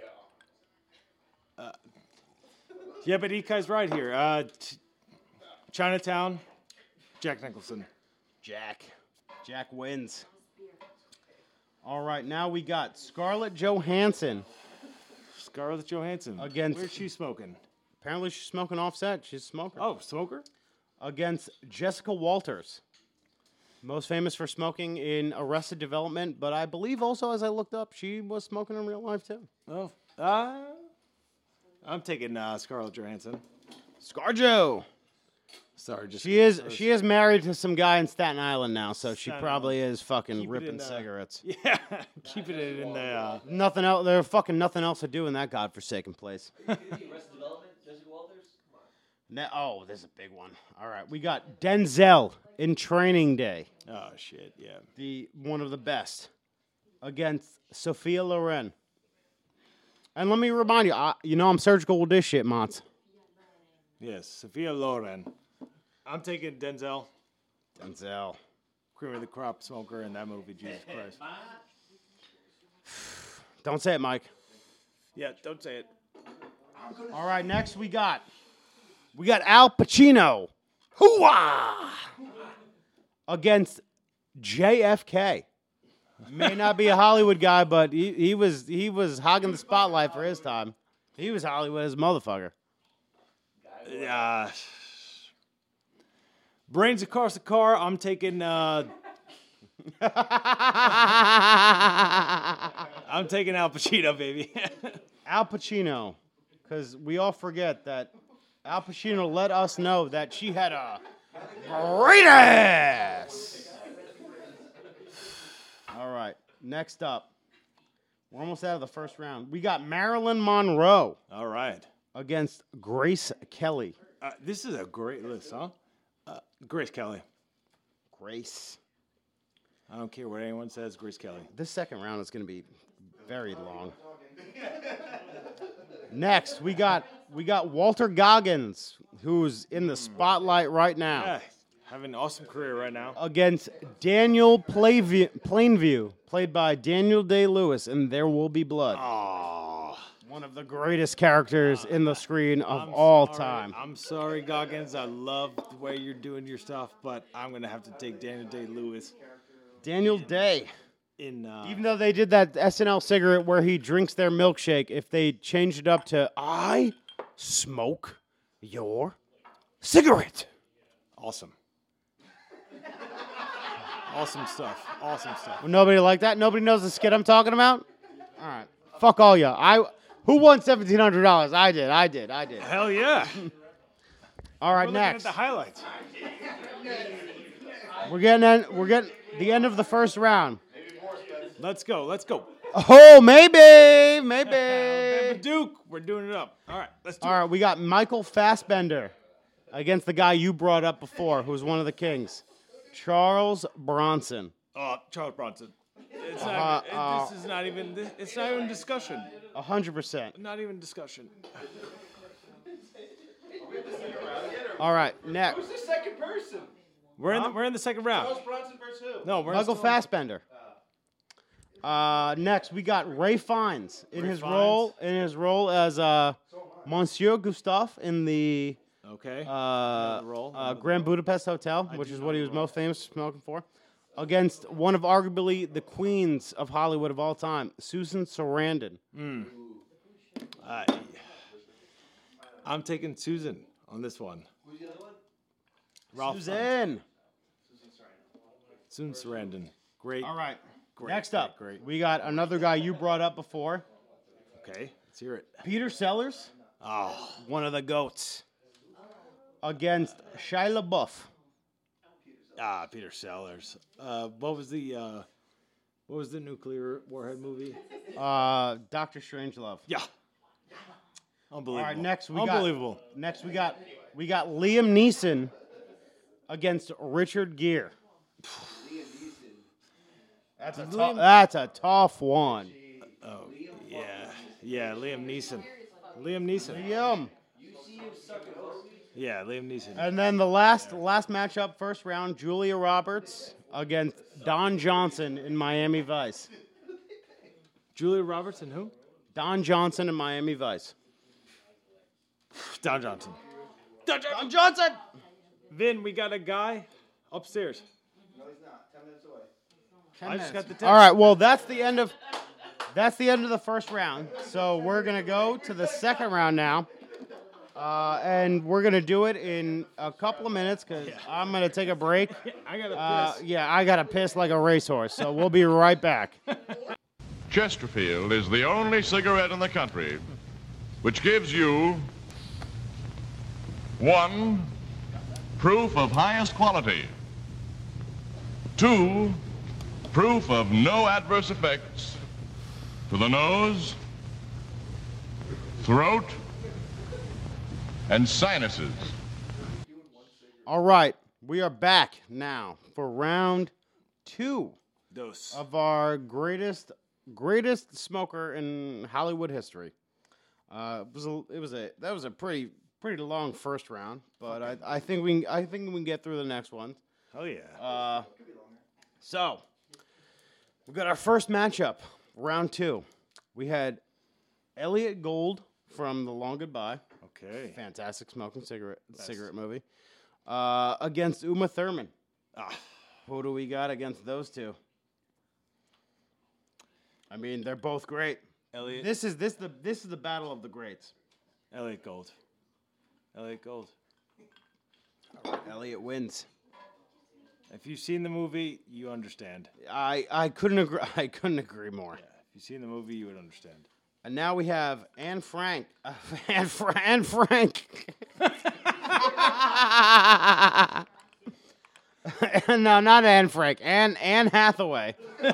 Uh, yeah, but Ikai's right here. Uh, t- Chinatown, Jack Nicholson. Jack. Jack wins. All right, now we got Scarlett Johansson. Scarlett Johansson. Against- Where's she smoking? Apparently she's smoking offset. She's a smoker. Oh, smoker? Against Jessica Walters. Most famous for smoking in Arrested Development, but I believe also, as I looked up, she was smoking in real life too. Oh, uh, I'm taking uh, Scarlett Johansson. ScarJo. Sorry, just She is she is married to some guy in Staten Island now, so she Staten probably is fucking Keep it ripping in, uh, cigarettes. Yeah, keeping it in the. Uh, Nothing else. There's fucking nothing else to do in that godforsaken place. Arrested Development, Jessica Walters. Come on. Ne- oh, this is a big one. All right, we got Denzel in Training Day, oh shit! Yeah. the one of the best, against Sophia Loren. And let me remind you, I, you know I'm surgical with this shit, Mons. Yes, Sophia Loren. I'm taking Denzel, Denzel. cream of the crop smoker in that movie. Jesus Christ. Don't say it, Mike. Yeah, don't say it. All right, next we got we got Al Pacino. Hooah! Against J F K. May not be a Hollywood guy, but he, he was he was hogging the spotlight for his time. He was Hollywood as a motherfucker. Uh, brains across the car. I'm taking. Uh, I'm taking Al Pacino, baby. Al Pacino, because we all forget that Al Pacino let us know that she had a great ass. All right, next up, we're almost out of the first round. We got Marilyn Monroe All right. against Grace Kelly. Uh, this is a great list, huh? Uh, Grace Kelly. Grace. I don't care what anyone says. Grace Kelly. This second round is going to be very long. Next, we got we got Walter Goggins, who's in the spotlight right now, Yeah, having an awesome career right now. against Daniel Plainview, Plainview, played by Daniel Day-Lewis, and There Will Be Blood. Oh, One of the greatest characters in the screen of I'm all sorry. time. I'm sorry, Goggins. I love the way you're doing your stuff, but I'm gonna have to take Daniel Day-Lewis Daniel Day. in. Uh, Even though they did that S N L cigarette where he drinks their milkshake, if they changed it up to "I smoke your cigarette." awesome. Awesome stuff. Awesome stuff. Well, nobody like that. Nobody knows the skit I'm talking about. All right, fuck all ya. I who won seventeen hundred dollars? I did. I did. I did. Hell yeah. All right, We're looking at next the highlights. we're getting en- we're getting the end of the first round. Let's go. Let's go. Oh, maybe, maybe. Bama Duke. We're doing it up. All right. Let's do All it. right, we got Michael Fassbender against the guy you brought up before, who's one of the kings, Charles Bronson. Oh, Charles Bronson. It's Uh, not, it- uh, this is not even. This, it's not even discussion. A hundred percent. Not even discussion. All right, next. Who's the second person? We're in. The, we're in the second round. Charles Bronson versus who? No, we're Michael still- Fassbender. Uh, next, we got Ray Fiennes in Ray his Fiennes. role in his role as uh, Monsieur Gustave in the Okay. uh, role. uh, Grand Budapest Hotel, which is what he was most famous for smoking for, against one of arguably the queens of Hollywood of all time, Susan Sarandon. I, I'm taking Susan on this one. Who's the other one? Ralph Fiennes. Susan. Susan Sarandon. Great. All right. Great, Next great, up, great. we got another guy you brought up before, Okay. Let's hear it. Peter Sellers, Oh. one of the goats, against Shia LaBeouf. Ah, Peter Sellers. Uh, what was the uh, what was the nuclear warhead movie? Uh, Doctor Strangelove. Yeah. Unbelievable. All right, next we Unbelievable. got next we got we got Liam Neeson against Richard Gere. That's a tough, that's a tough one. Oh, yeah. Yeah, Liam Neeson. Liam Neeson. Liam. Yeah, Liam Neeson. And then the last last matchup, first round, Julia Roberts against Don Johnson in Miami Vice. Julia Roberts and who? Don Johnson in Miami Vice. Don Johnson. Don Johnson. Don Johnson. Vin, we got a guy upstairs. No, he's not. Ten minutes away. I just got the text. All right, well that's the end of that's the end of the first round. So we're gonna go to the second round now, uh, and we're gonna do it in a couple of minutes because I'm gonna take a break. I got a Uh, piss. yeah, I gotta piss like a racehorse, so we'll be right back. Chesterfield is the only cigarette in the country which gives you one, proof of highest quality, two, proof of no adverse effects to the nose, throat, and sinuses. All right, we are back now for round two Dose. of our greatest greatest smoker in Hollywood history. Uh, it was a, it was a that was a pretty pretty long first round, but I, I think we can, I think we can get through the next one. Hell yeah. Uh, so we got our first matchup, round two. We had Elliot Gould from The Long Goodbye, Okay. fantastic smoking cigarette cigarette movie, uh, against Uma Thurman. Ah, Who do we got against those two? I mean, they're both great. Elliot. This is this the this is the battle of the greats. Elliot Gold. Elliot Gold. Elliot wins. If you've seen the movie, you understand. I I couldn't agree. I couldn't agree more. If you've seen the movie, you would understand. And now we have Anne Frank. Uh, Anne, Fra- Anne Frank. No, not Anne Frank. Anne Anne Hathaway.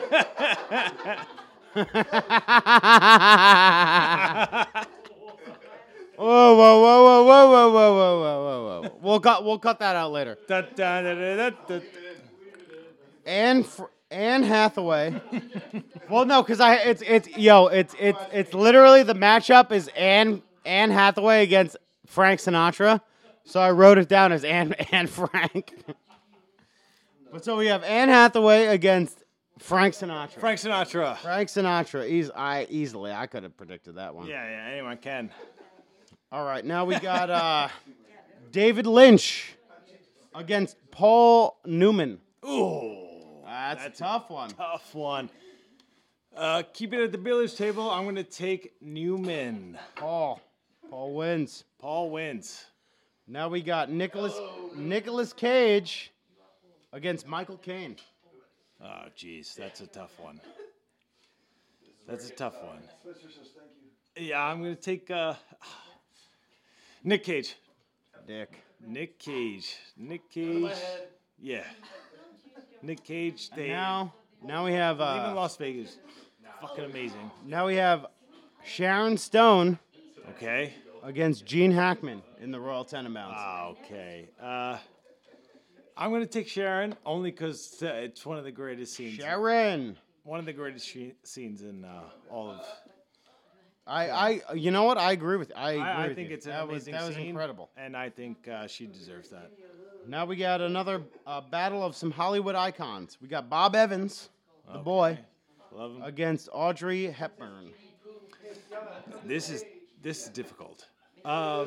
Whoa, whoa, whoa, whoa, whoa, whoa, whoa, whoa, whoa, whoa! We'll cut. We'll cut that out later. Da, da, da, da, da, da. Anne Fr- Anne Hathaway. Well, no, because I it's it's yo it's it's it's literally the matchup is Anne Anne Hathaway against Frank Sinatra, so I wrote it down as Anne Anne Frank. But so we have Anne Hathaway against Frank Sinatra. Frank Sinatra. Frank Sinatra. Eas- I easily. I could have predicted that one. Yeah, yeah, anyone can. All right, now we got uh, David Lynch against Paul Newman. Ooh, That's, That's a tough one. tough one. Uh, keep it at the billiards table. I'm going to take Newman. Paul. Paul wins. Paul wins. Now we got Nicholas Nicholas Cage against Michael Caine. Oh, jeez, that's a tough one. That's a tough one. Yeah, I'm going to take uh, Nick Cage. Dick. Nick Cage. Nick Cage. Yeah. Nick Cage. They Now, now we have even uh, Las Vegas. Fucking amazing. now we have Sharon Stone Okay. against Gene Hackman in the Royal Tenenbaums. Ah, okay. Uh, I'm gonna take Sharon only because uh, it's one of the greatest scenes. Sharon. One of the greatest she- scenes in uh, all of. I, I, you know what? I agree with. I agree I, I with think you. it's an that was amazing that was scene, incredible. and I think uh, she deserves that. Now we got another uh, battle of some Hollywood icons. We got Bob Evans, the boy, Love him. against Audrey Hepburn. This is this is difficult. Um,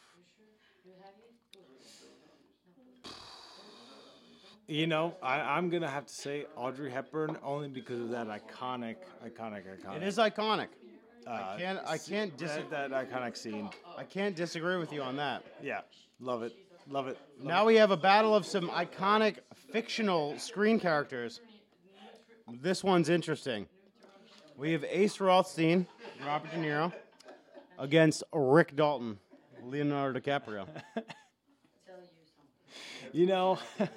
you know, I, I'm gonna have to say Audrey Hepburn only because of that iconic, iconic, iconic. It is iconic. uh, I can't. I can't dis- that, that iconic scene. I can't disagree with you on that. Yeah, love it, love it. love Now we have a battle of some iconic fictional screen characters. This one's interesting. We have Ace Rothstein, Robert De Niro, against Rick Dalton, Leonardo DiCaprio. You know,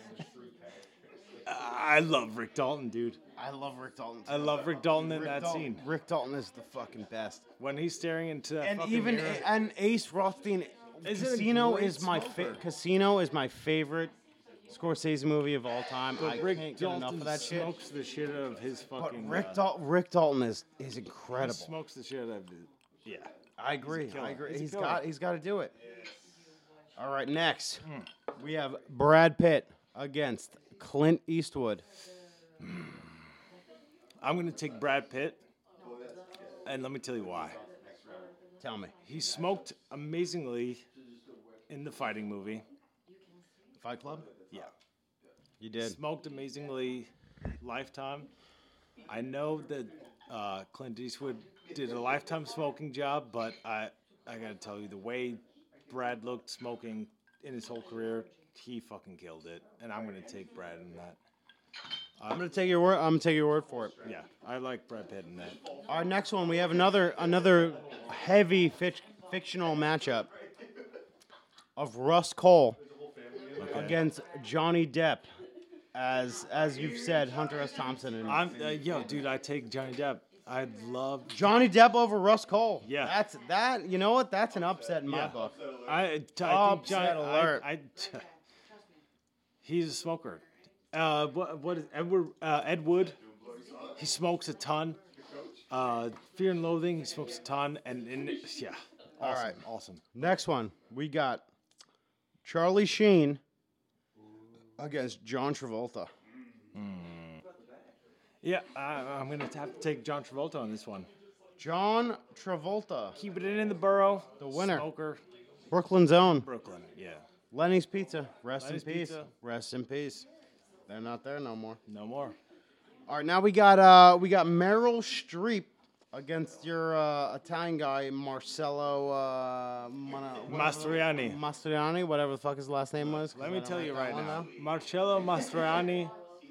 I love Rick Dalton, dude. I love Rick Dalton. I love Rick Dalton in Rick that Dalton, scene Rick Dalton is the fucking best. when he's staring into that And fucking even mirror. and Ace Rothstein, Is it a Casino great is my fa- smoker? Casino is my favorite Scorsese movie of all time. I But Rick can't get enough Dalton of that shit. smokes the shit out of his But fucking. Rick, uh, Dal- Rick Dalton is is he incredible. smokes the shit out of it. Yeah. I agree. killer. I agree. He's a He's killer. got he's got to do it. All right, next we have Brad Pitt against Clint Eastwood. I'm gonna take Brad Pitt, and let me tell you why. Tell me, He smoked amazingly in the fighting movie. Fight Club. Yeah. You did. Smoked amazingly, Lifetime. I know that uh, Clint Eastwood did a Lifetime smoking job, but I I gotta tell you, the way Brad looked smoking in his whole career, he fucking killed it. And I'm gonna take Brad in that. I'm gonna take your word. I'm gonna take your word for it. Yeah, I like Brad Pitt in that. Our next one, we have another another heavy fic- fictional matchup of Russ Cole against Johnny Depp, as as you've said, Hunter S. Thompson. And I'm uh, yo, dude. I take Johnny Depp. I love. Johnny Depp over Russ Cole. Yeah. that's that. You know what? That's an upset in my Yeah. book. I, I think Upset Johnny. alert. I, I, he's a smoker. Uh, what what is Edward uh, Ed Wood? He smokes a ton. Uh, Fear and Loathing. He smokes a ton, and, and yeah, awesome, right. awesome. Next one, we got Charlie Sheen against John Travolta. Yeah, I, I'm gonna have to take John Travolta on this one. John Travolta, Keep it in the borough. The winner. Smoker. Brooklyn's own. Brooklyn. Yeah. Lenny's Pizza. Rest Lenny's in peace. Pizza. Rest in peace. They're not there no more. No more. All right, now we got uh we got Meryl Streep against your uh, Italian guy Marcello uh, Mana- Mastroianni. Mastroianni, whatever the fuck his last name was. 'cause Let I me don't tell write you that right one now, down. Marcello Mastroianni.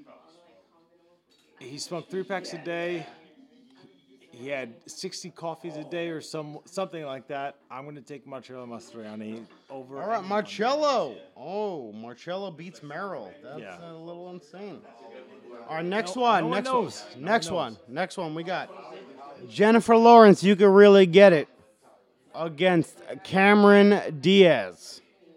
He smoked three packs a day. He had sixty coffees a day or some something like that. I'm gonna take Marcello Mastroianni over. All right, anyone. Marcello. Oh, Marcello beats Merrill. That's Yeah. a little insane. Our next No- one, no one next knows. one, No one next knows. one, next one. We got Jennifer Lawrence. You could really get it against Cameron Diaz.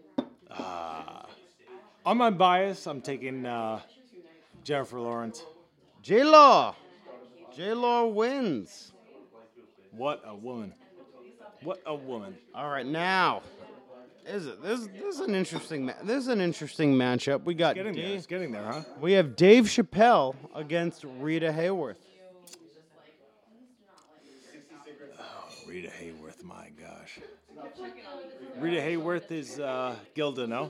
On my bias, I'm taking uh, Jennifer Lawrence. J Law. J Law wins. What a woman! What a woman! All right, now Is it? This, this is an interesting. Ma- this is an interesting matchup. We got Getting there. Dave, It's getting there, huh? we have Dave Chappelle against Rita Hayworth. Rita Hayworth, my gosh. Rita Hayworth is uh, Gilda, no?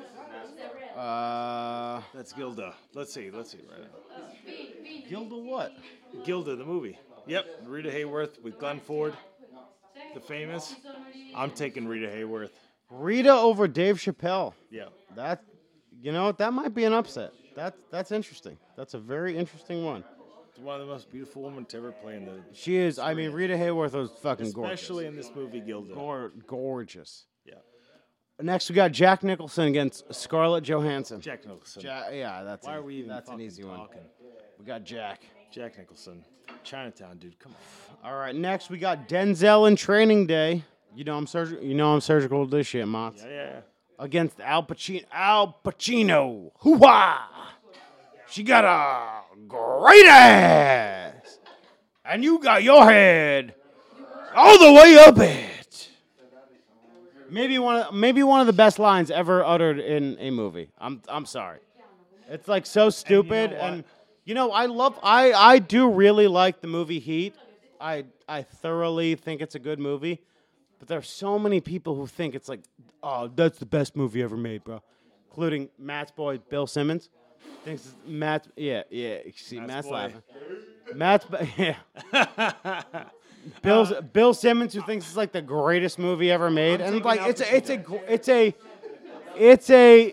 Uh, That's Gilda. Let's see. Let's see right now. Gilda what? Gilda, the movie. Yep. Rita Hayworth with Glenn Ford, the famous. I'm taking Rita Hayworth. Rita over Dave Chappelle. Yeah. That, you know, what? That might be an upset. That's that's interesting. That's a very interesting one. It's one of the most beautiful women to ever play in the. She is. I mean, Rita Hayworth was fucking gorgeous. Especially in this movie, Gilda. Gor- gorgeous. Yeah. Next, we got Jack Nicholson against Scarlett Johansson. Jack Nicholson. Ja- yeah, that's Why a, are we even that's an fucking easy one. talking? We got Jack. Jack Nicholson. Chinatown, dude. Come on. All right, next we got Denzel in Training Day. You know I'm surgical. You know I'm surgical with this shit, Mott's. Yeah, yeah. Against Al Pacino. Al Pacino. Hoo-wah! She got a great ass, and you got your head all the way up it. Maybe one of maybe one of the best lines ever uttered in a movie. I'm I'm sorry. It's like so stupid, what? and you know I love I I do really like the movie Heat. I I thoroughly think it's a good movie, but there are so many people who think it's like, oh, that's the best movie ever made, bro, including Matt's boy Bill Simmons. Thinks it's Matt, yeah, yeah. You see, Matt's Matt's boy. laughing. Matt's, bo- yeah. Bill's Bill Simmons, who thinks it's like the greatest movie ever made, and taking like Al it's a, it's a, gr- it's a, it's a,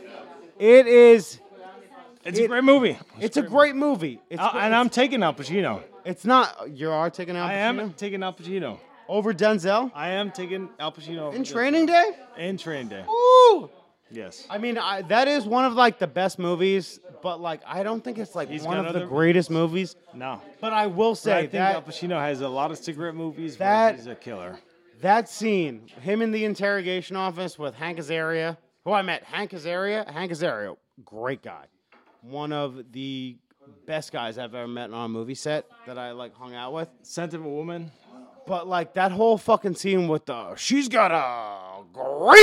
it is, It's It- a great movie. it's a great movie. It's, Uh, and I'm taking Al Pacino. it's not. You are taking Al I Pacino am taking Al Pacino. over Denzel I am taking Al Pacino. over in Denzel. Training Day. In Training Day. Ooh. Yes. I mean, I, that is one of like the best movies, but like I don't think it's like He's one got of the other- greatest movies. No. But I will But say I think Al that Pacino has a lot of cigarette movies That- where he's a killer. that scene, him in the interrogation office with Hank Azaria, who I met, Hank Azaria, Hank Azaria, great guy, one of the best guys I've ever met on a movie set that I like hung out with. Scent of a Woman. But like that whole fucking scene with the she's got a great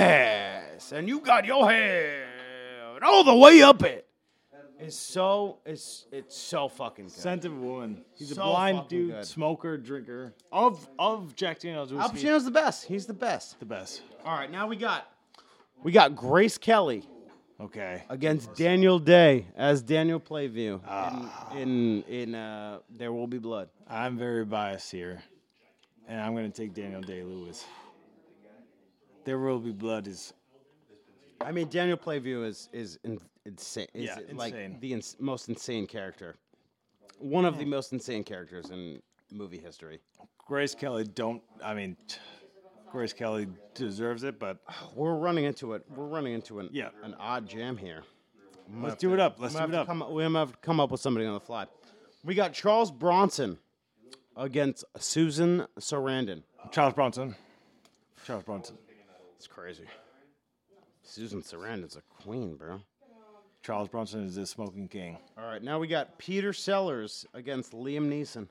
ass and you got your head all the way up it is so it's it's so fucking good. Scent of a Woman. He's a So blind fucking dude, good. smoker, drinker of of Jack Daniels Al whiskey. Pacino's the best. He's the best. The best. All right, now we got we got Grace Kelly Okay. against Daniel Day as Daniel Playview Ah. in in, in uh, There Will Be Blood. I'm very biased here, and I'm going to take Daniel Day-Lewis. There Will Be Blood is I mean, Daniel Playview is is in, insane. Is Yeah, like insane. the ins- most insane character. One of the most insane characters in movie history. Grace Kelly. Don't I mean, Grace Kelly deserves it, but We're running into it. We're running into an Yeah. an odd jam here. let's do it up. Let's We do have it to up. come up. We have to come up with somebody on the fly. We got Charles Bronson against Susan Sarandon. Charles Bronson. Charles Bronson. It's crazy. Susan Sarandon's a queen, bro. Charles Bronson is the smoking king. All right, now we got Peter Sellers against Liam Neeson.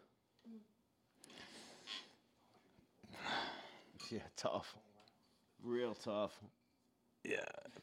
Yeah, tough. Real tough. Yeah.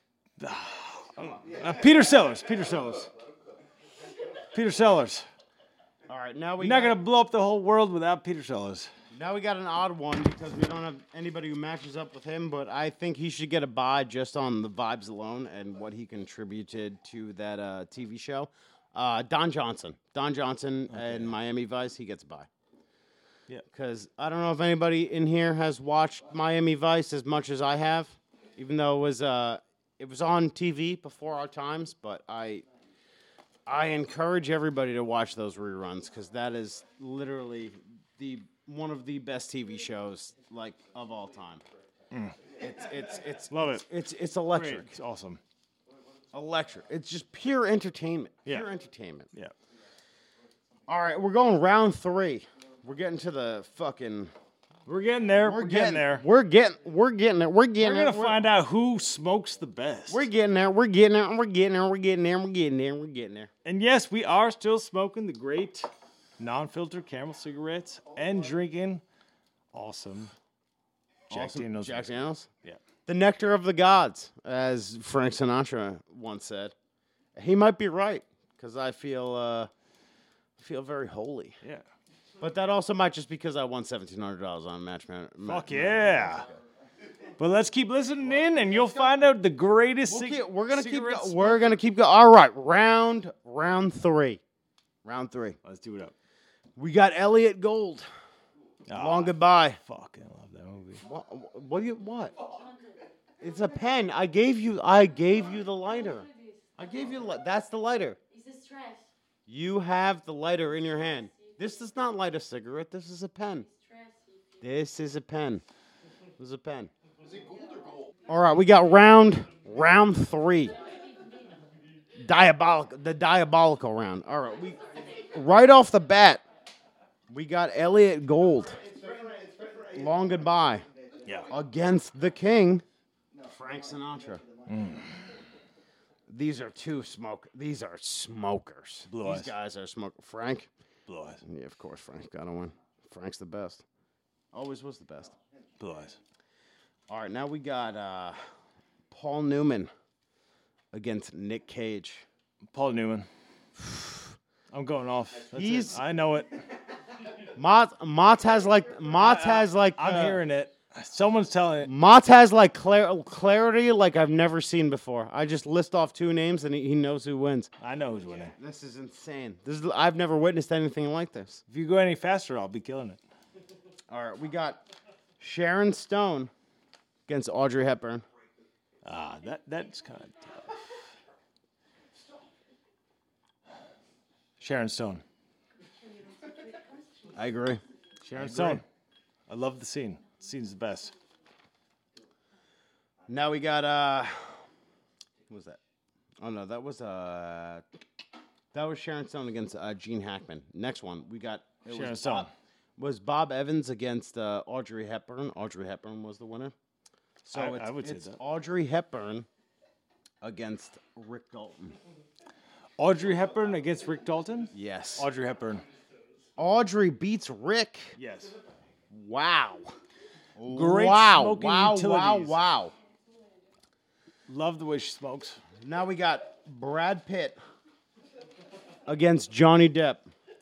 Uh, Peter Sellers. Peter Sellers. Peter Sellers. All right, now we You're not got, gonna blow up the whole world without Peter Sellers. now we got an odd one because we don't have anybody who matches up with him, but I think he should get a bye just on the vibes alone and what he contributed to that uh, T V show. Uh, Don Johnson. Don Johnson in Miami Vice, he gets a bye. Yeah. Because I don't know if anybody in here has watched Miami Vice as much as I have, even though it was uh, it was on T V before our times. But I I encourage everybody to watch those reruns because that is literally the one of the best T V shows like of all time. It's it's it's Love it. It's it's Great. electric, It's awesome. electric. It's just pure entertainment. Yeah. Pure entertainment. Yeah. All right, we're going round three. We're getting to the fucking. We're getting there. We're, getting, there. We're getting. We're getting there. We're getting We're there. gonna find out who smokes the best. We're getting there. We're getting there. We're getting there. We're getting there. We're getting there. We're getting there. And yes, we are still smoking the great non-filtered Camel cigarettes and drinking awesome Jack Awesome. Daniels. Jack Daniels. Yeah. the nectar of the gods, as Frank Sinatra once said. He might be right, because I feel uh, feel very holy. Yeah. But that also might just because I won seventeen hundred dollars on Match Man. Fuck yeah. But let's keep listening in, and you'll find out the greatest. We'll cig- keep, we're gonna keep. cigarette Go, smoke- we're gonna keep going. All right, round round three, round three. Let's do it up. We got Elliot Gold. Ah, Long goodbye. Fucking love that movie. What? What do you? What? It's a pen. I gave you. I gave you the lighter. I gave you. The li- That's the lighter. It's a stress. You have the lighter in your hand. This does not light a cigarette. This is a pen. This is a pen. This is a pen. All right, we got round round three. Diabolical, the diabolical round. All right, we right off the bat, we got Elliot Gold. Long goodbye. Yeah. Against the king, Frank Sinatra. These are two smoke. These are smokers. Blue These eyes. guys are smokers. Frank. Blue eyes. Yeah, of course, Frank's got to win. Frank's the best. Always was the best. Blue eyes. All right, now we got uh, Paul Newman against Nick Cage. Paul Newman. I'm going off. That's He's- it. I know it. Mott, Mott has like Mott has like I'm uh, hearing it. Someone's telling it. Mott has like clar- clarity like I've never seen before. I just list off two names and he, he knows who wins. I know who's winning. This is insane. This is I've never witnessed anything like this. If you go any faster, I'll be killing it. All right, we got Sharon Stone against Audrey Hepburn. Ah, that that's kind of tough. Sharon Stone. I agree. Sharon Stone. I love the scene. The scene's the best. Now we got uh, who was that? Oh no, that was uh, that was Sharon Stone against uh, Gene Hackman. Next one we got it Sharon was Stone. Bob, was Bob Evans against uh, Audrey Hepburn. Audrey Hepburn was the winner. So I- it's, I would say it's that. Audrey Hepburn against Rick Dalton. Audrey Hepburn against Rick Dalton? Yes. Audrey Hepburn. Audrey beats Rick. Yes. Wow. Great wow. smoking wow. utilities. Wow. Wow. Love the way she smokes. Now we got Brad Pitt against Johnny Depp.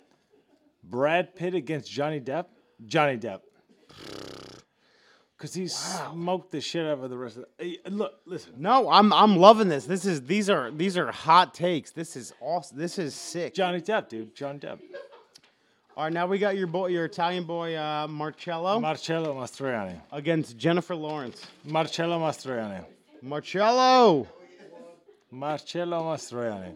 Brad Pitt against Johnny Depp? Johnny Depp. Because he smoked the shit out of the rest of the... Hey, look, listen. No, I'm I'm loving this. This is these are these are hot takes. This is awesome. This is sick. Johnny Depp, dude. Johnny Depp. All right, now we got your boy, your Italian boy, uh, Marcello Marcello Mastroianni. against Jennifer Lawrence. Marcello Mastroianni. Marcello. Marcello Mastroianni.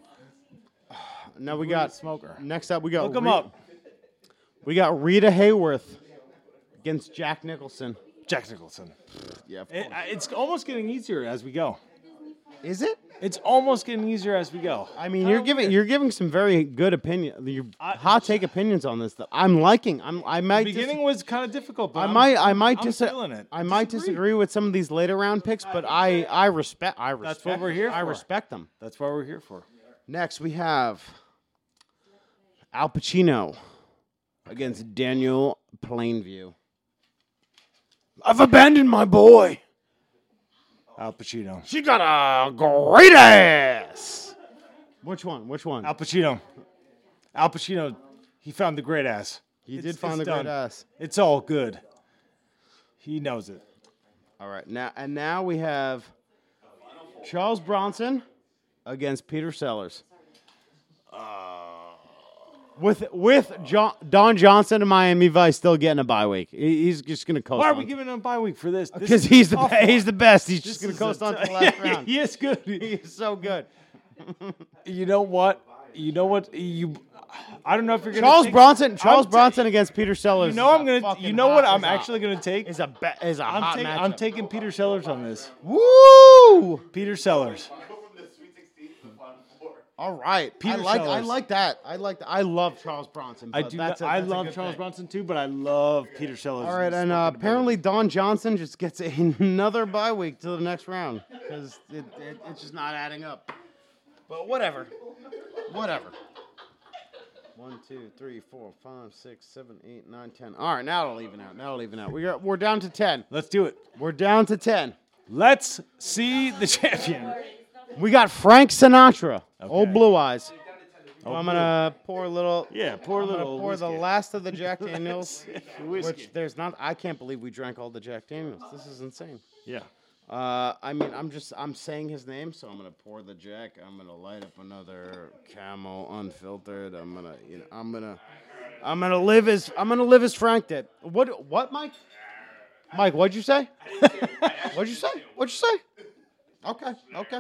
Now we got Smoker. next up. We got Look him Re- up. We got Rita Hayworth against Jack Nicholson. Jack Nicholson. Yeah, of It, course. I- it's almost getting easier as we go. Is it? It's almost getting easier as we go. I mean, you're giving you're giving some very good opinion, your I- hot take opinions on this stuff. I'm liking. I'm I might The dis- beginning was kind of difficult, but I I'm- might I might I'm dis- feeling it. I might disagree with some of these later round picks, but I I respect I respect That's what we're here I for. respect them. That's what we're here for. Next we have Al Pacino against Daniel Plainview. I've abandoned my boy. Al Pacino. She got a great ass. Which one? Which one? Al Pacino. Al Pacino. He found the great ass. he It's- did find the it's great done. ass. It's all good. He knows it. All right, now and now we have Charles Bronson against Peter Sellers. With with John, Don Johnson and Miami Vice still getting a bye week. He- He's just going to coast. Why are we giving him a bye week for this? This Because is he's the tough be- one. he's the best. He's just This going to is a coast on to t- the last round. He is good. He's so good. You know what? You know what? You. I don't know if you're gonna. Charles take, Bronson. Charles I'm ta- Bronson against Peter Sellers. You know is I'm a gonna. fucking You know what hot- I'm is a- actually gonna take. is a be- is a I'm, hot take, matchup. I'm taking Peter Sellers on this. Woo! Peter Sellers. All right, Peter I like I Sellers. like that. I like that. I love Charles Bronson. I but do. That's Not, a, I that's a love good Charles pick. Bronson too, but I love Peter Sellers. All right, and uh, apparently Don Johnson just gets another bye week to the next round because it, it, it's just not adding up. But whatever, whatever. One, two, three, four, five, six, seven, eight, nine, ten. All right, now it'll even out. Now it'll even out. We got we're down to ten. Let's do it. We're down to ten. Let's see the champion. We got Frank Sinatra, old Okay. Blue Eyes. So I'm gonna pour a little. Yeah, pour a I'm gonna little Pour the whiskey. last of the Jack Daniels, Whiskey. which there's not. I can't believe we drank all the Jack Daniels. This is insane. Yeah. Uh, I mean, I'm just I'm saying his name, so I'm gonna pour the Jack. I'm gonna light up another Camel unfiltered. I'm gonna, you know, I'm gonna, I'm gonna live as I'm gonna live as Frank did. What? What, Mike? Mike, what'd you say? What'd you say? What'd you say? Okay, okay,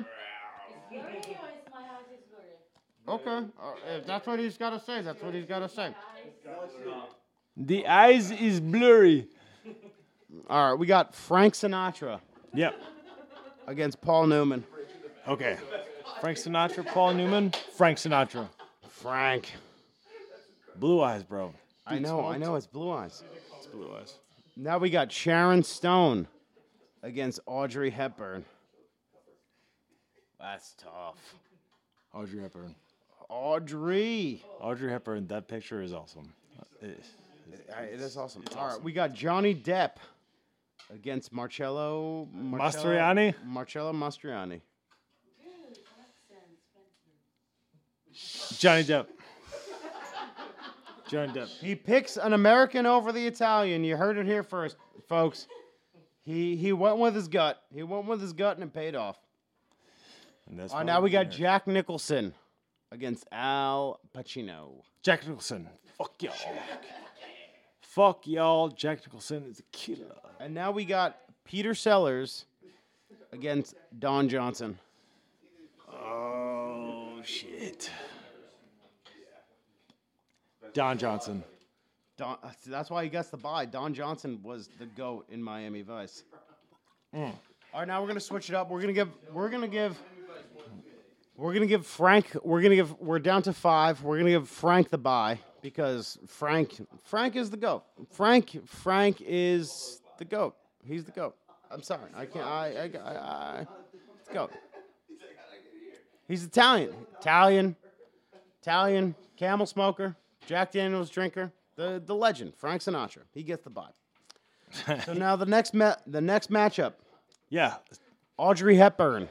okay. Uh, if that's what he's gotta say, that's what he's gotta say. The eyes is blurry. All right, we got Frank Sinatra Yep. against Paul Newman. Okay. Frank Sinatra, Paul Newman, Frank Sinatra. Frank. Blue eyes, bro. I know, I know, it's Blue Eyes. It's blue eyes. Now we got Sharon Stone against Audrey Hepburn. That's tough. Audrey Hepburn. Audrey. Audrey Hepburn, that picture is awesome. It- Uh, It is awesome. All right, we got Johnny Depp against Marcello, Marcello Mastroianni? Marcello Mastroianni. Johnny Depp. Johnny Depp. He picks an American over the Italian. You heard it here first, folks. He he went with his gut. He went with his gut and it paid off. And that's All why right, now we got here. Jack Nicholson against Al Pacino. Jack Nicholson. Fuck y'all. Fuck y'all. Jack Nicholson is a killer. And now we got Peter Sellers against Don Johnson. Oh, shit. Don Johnson. Don, that's why he gets the bye. Don Johnson was the GOAT in Miami Vice. All right, now we're gonna switch it up. We're gonna give. We're gonna give. We're gonna give Frank. We're gonna give. We're down to five. We're gonna give Frank the bye because Frank. Frank is the GOAT. Frank. Frank is the GOAT. He's the GOAT. I'm sorry. I can't. I. I. I. I it's GOAT. He's Italian. Italian. Italian. Camel smoker. Jack Daniels drinker. The the legend. Frank Sinatra. He gets the bye. So now the next ma- the next matchup. Yeah. Audrey Hepburn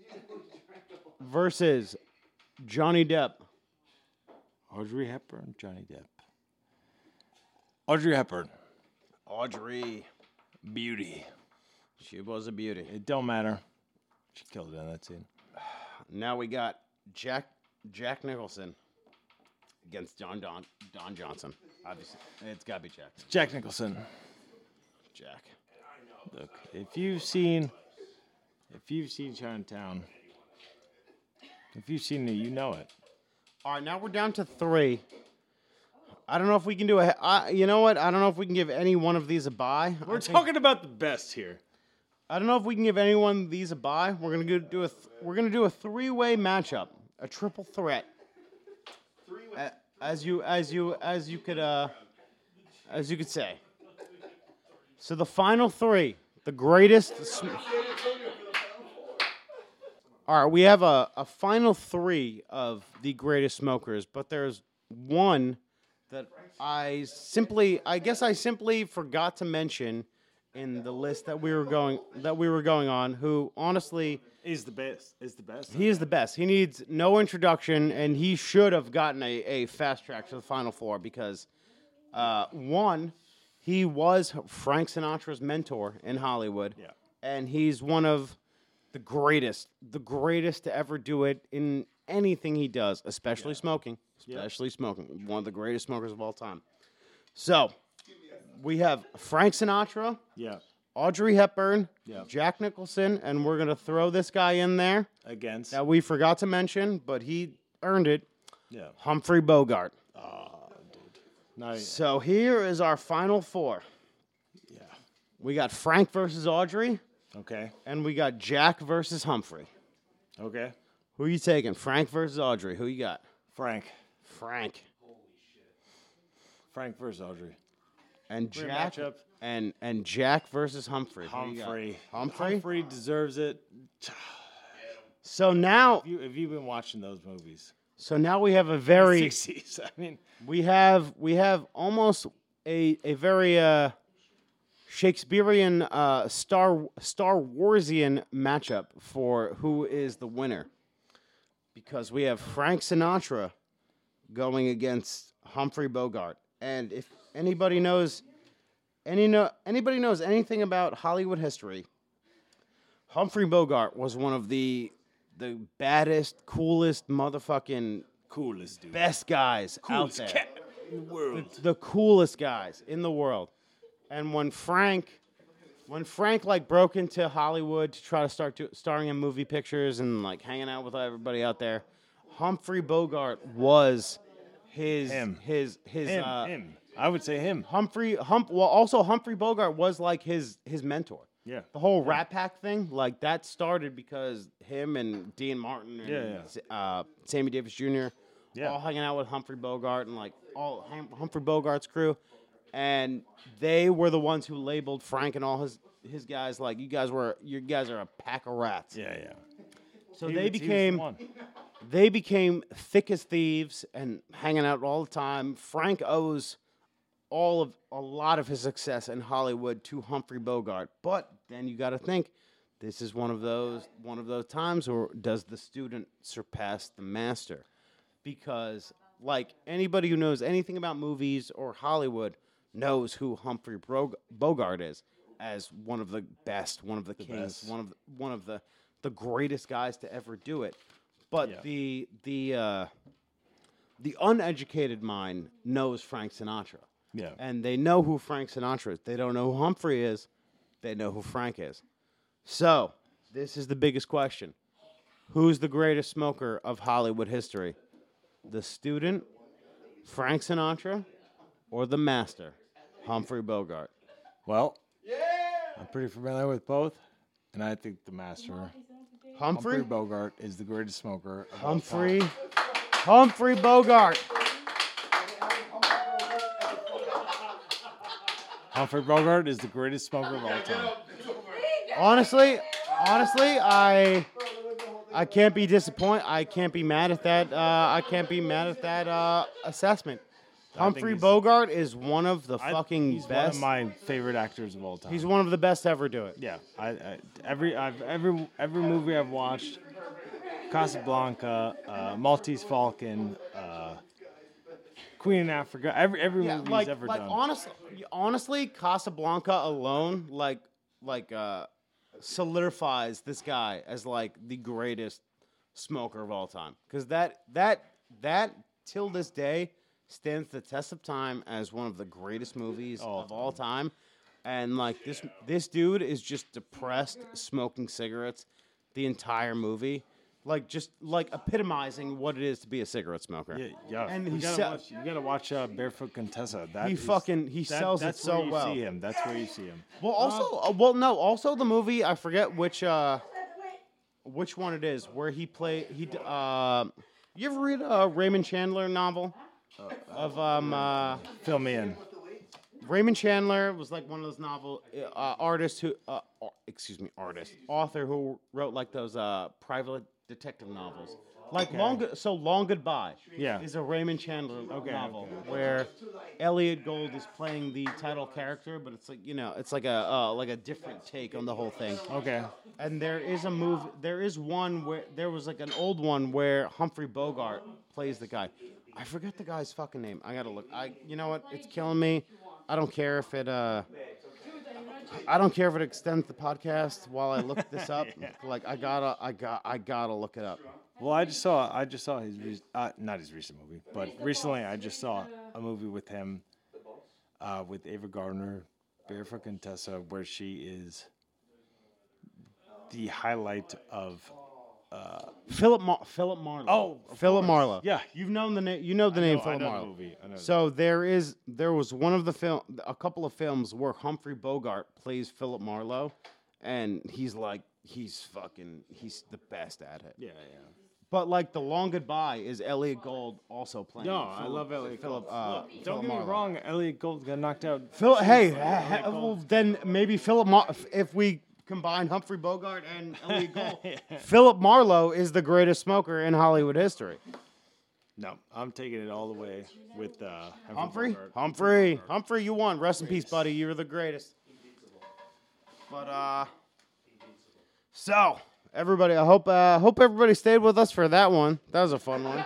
versus Johnny Depp. Audrey Hepburn, Johnny Depp. Audrey Hepburn. Audrey. Beauty. She was a beauty. It don't matter. She killed it in that scene. Now we got Jack Jack Nicholson against Don Don Don Johnson. Obviously, it's got to be Jack. Jack Nicholson. Jack. Look, if you've seen, if you've seen Chinatown, if you've seen it, you know it. All right, now we're down to three. I don't know if we can do a. I, you know what? I don't know if we can give any one of these a bye. We're I think- talking about the best here. I don't know if we can give anyone of these a bye. We're gonna go do a. Th- we're gonna do a three-way matchup, a triple threat. A- As you as you as you could uh, as you could say. So the final three, the greatest. Sm- All right, we have a, a final three of the greatest smokers, but there's one that I simply, I guess I simply forgot to mention in the list that we were going that we were going on. Who honestly, Is the best. Is the best. he is the best. He needs no introduction, and he should have gotten a, a fast track to the final four because, uh, one, he was Frank Sinatra's mentor in Hollywood, Yeah. and he's one of the greatest, the greatest to ever do it in anything he does, especially smoking, especially smoking. One of the greatest smokers of all time. So, we have Frank Sinatra, Yeah. Audrey Hepburn, Yeah. Jack Nicholson, and we're going to throw this guy in there Against. that we forgot to mention, but he earned it, Yeah. Humphrey Bogart. Nice. So here is our final four. Yeah. We got Frank versus Audrey, Okay. and we got Jack versus Humphrey. Okay. Who you taking? Frank versus Audrey. Who you got? Frank. Frank. Frank versus Audrey. And Great Jack matchup. and and Jack versus Humphrey. Who you got? Humphrey. Humphrey. Humphrey deserves it. So now, If you have you been watching those movies? so now we have a very sixties. I mean, we have we have almost a a very uh Shakespearean uh, Star Star Warsian matchup for who is the winner, because we have Frank Sinatra going against Humphrey Bogart, and if anybody knows any no, anybody knows anything about Hollywood history, Humphrey Bogart was one of the the baddest, coolest, motherfucking Coolest dude. best guys Coolest out there. cat in the world. The, the coolest guys in the world. And when Frank, when Frank like broke into Hollywood to try to start to, starring in movie pictures and like hanging out with everybody out there, Humphrey Bogart was his Him. his his Him, uh, him. I would say him. Humphrey Hump. Well, also Humphrey Bogart was like his his mentor. Yeah. The whole Rat Pack thing, like that started because him and Dean Martin and Yeah, yeah. Uh, Sammy Davis Junior Yeah. all hanging out with Humphrey Bogart and like all Hum- Humphrey Bogart's crew, and they were the ones who labeled Frank and all his his guys like you guys were you guys are a pack of rats. Yeah, yeah. So He they was- he was the became one. they became thick as thieves and hanging out all the time. Frank owes all of a lot of his success in Hollywood to Humphrey Bogart. But then you got to think, this is one of those one of those times where does the student surpass the master? Because like anybody who knows anything about movies or Hollywood knows who Humphrey Bro- Bogart is as one of the best, one of the, kings, best. one of the, one of the the greatest guys to ever do it. But Yeah. the the uh, the uneducated mind knows Frank Sinatra. Yeah. And they know who Frank Sinatra is. They don't know who Humphrey is. They know who Frank is. So, this is the biggest question. Who's the greatest smoker of Hollywood history? The student, Frank Sinatra, or the master, Humphrey Bogart? Well, I'm pretty familiar with both, and I think the master, Humphrey? Humphrey Bogart, is the greatest smoker. Of all Humphrey. time. Humphrey Bogart. Humphrey Bogart is the greatest smoker of all time. Honestly, honestly, I I can't be disappointed. I can't be mad at that. Uh, I can't be mad at that uh, assessment. Humphrey he's- Bogart is one of the I- fucking he's best. one of my favorite actors of all time. He's one of the best to ever do it. yeah. I, I every I've every every movie I've watched, Casablanca, uh, Maltese Falcon, uh, Queen in Africa. Every every Yeah, movie like, he's ever like done. honestly, honestly, Casablanca alone, like, like, uh, solidifies this guy as like the greatest smoker of all time. Because that that that till this day stands the test of time as one of the greatest movies All of all time. And like this this dude is just depressed, smoking cigarettes the entire movie. Like just like epitomizing what it is to be a cigarette smoker. Yeah, yeah. And you he gotta se- watch. You gotta watch uh, Barefoot Contessa. That He is- fucking- he that- sells it that's so where you well. See him. That's where you see him. Well, also, uh, well, no, also the movie. I forget which, uh, which one it is where he play. He, d- uh, you ever read a Raymond Chandler novel? Of um, uh, Fill me in. Raymond Chandler was like one of those novel uh, artists who, uh, au- excuse me, artist, author who wrote like those uh, private detective novels. Like long, Go- so Long Goodbye. Yeah. Is a Raymond Chandler Okay, novel okay. where Elliot Gould is playing the title character, but it's like you know, it's like a uh, like a different take on the whole thing. Okay. And there is a move. There is one where there was like an old one where Humphrey Bogart plays the guy. I forget the guy's fucking name. I gotta look. I you know what? It's killing me. I don't care if it uh. I don't care if it extends the podcast while I look this up. Like I gotta, I got, I gotta look it up. Well, I just saw. I just saw his. re- Uh, not his recent movie, but recently I just saw a movie with him, uh, with Ava Gardner, Barefoot Contessa, where she is the highlight of. Philip Mar- Philip Marlowe. Oh, of Philip course. Marlowe. Yeah. you've known the name. You know the I name know- I Philip know the Marlowe. movie. I know the So there is, there was one of the film, a couple of films where Humphrey Bogart plays Philip Marlowe, and he's like, he's fucking, he's the best at it. Yeah, yeah. But like the Long Goodbye is Elliot Gould also playing. No, I Philip- love Elliot Philip. Gould. Uh, Look, Philip don't get me Marlowe. wrong. Elliot Gould got knocked out. Phil, hey, ha- ha- well, then maybe Philip. Mar- if- if we combine Humphrey Bogart and Elliot Gould, Philip Marlowe is the greatest smoker in Hollywood history. No, I'm taking it all the way with uh, Humphrey, Bogart. Humphrey, Humphrey, you won. Rest in peace, buddy. You're the greatest. But uh, so everybody, I hope uh, hope everybody stayed with us for that one. That was a fun one.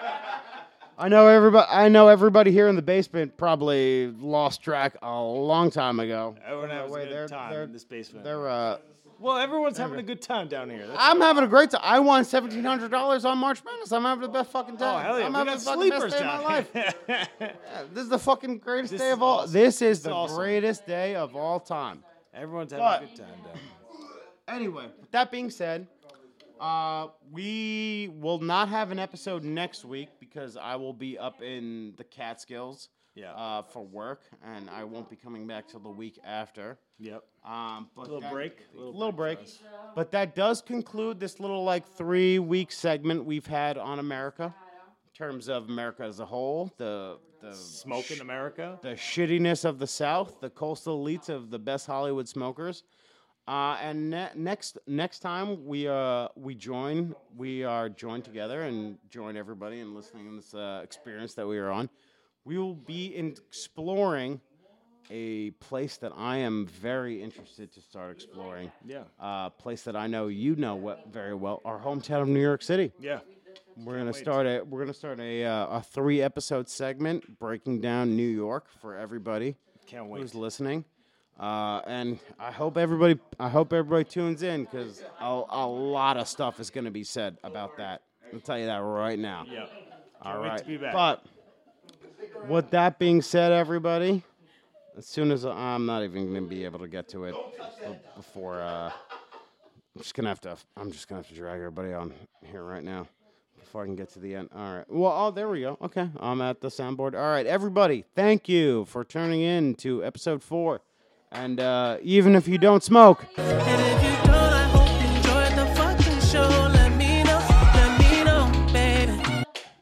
I know everybody. I know everybody here in the basement probably lost track a long time ago. Everyone has Wait, a they're- good time they're- in this basement. They're. Uh, Well, everyone's having a good time down here. That's I'm having a great time. I won seventeen hundred dollars on March Madness. I'm having the best fucking time. Oh, hell yeah. I'm We having got the fucking best sleepers day of my down life. here. Yeah, this is the fucking greatest This day is of all. awesome. This is It's the awesome. greatest day of all time. Everyone's having But- a good time down here. Anyway, with that being said, uh, we will not have an episode next week because I will be up in the Catskills Yeah. uh, for work, and I won't be coming back till the week after. Yep. Um, but Little that- break. Little, break. But that does conclude this little like three week segment we've had on America, in terms of America as a whole, the the Smoke in America. the shittiness of the South, the coastal elites of the best Hollywood smokers. Uh, and ne- next next time we uh we join we are joined together and join everybody in listening in this uh, experience that we are on. We will be in exploring a place that I am very interested to start exploring. Yeah. A place that I know you know what very well, our hometown of New York City. Yeah. We're gonna start a we're gonna start a uh, a three episode segment breaking down New York for everybody Can't wait. who's listening. Uh, and I hope everybody I hope everybody tunes in because a, a lot of stuff is gonna be said about that. I'll tell you that right now. Yeah. All wait right. to be back. But with that being said, everybody, as soon as I'm not even gonna be able to get to it b- before uh, I'm just gonna have to I'm just gonna have to drag everybody on here right now before I can get to the end. All right. Well, oh, there we go. Okay, I'm at the soundboard. All right, everybody, thank you for tuning in to episode four. And uh, even if you don't smoke. And if you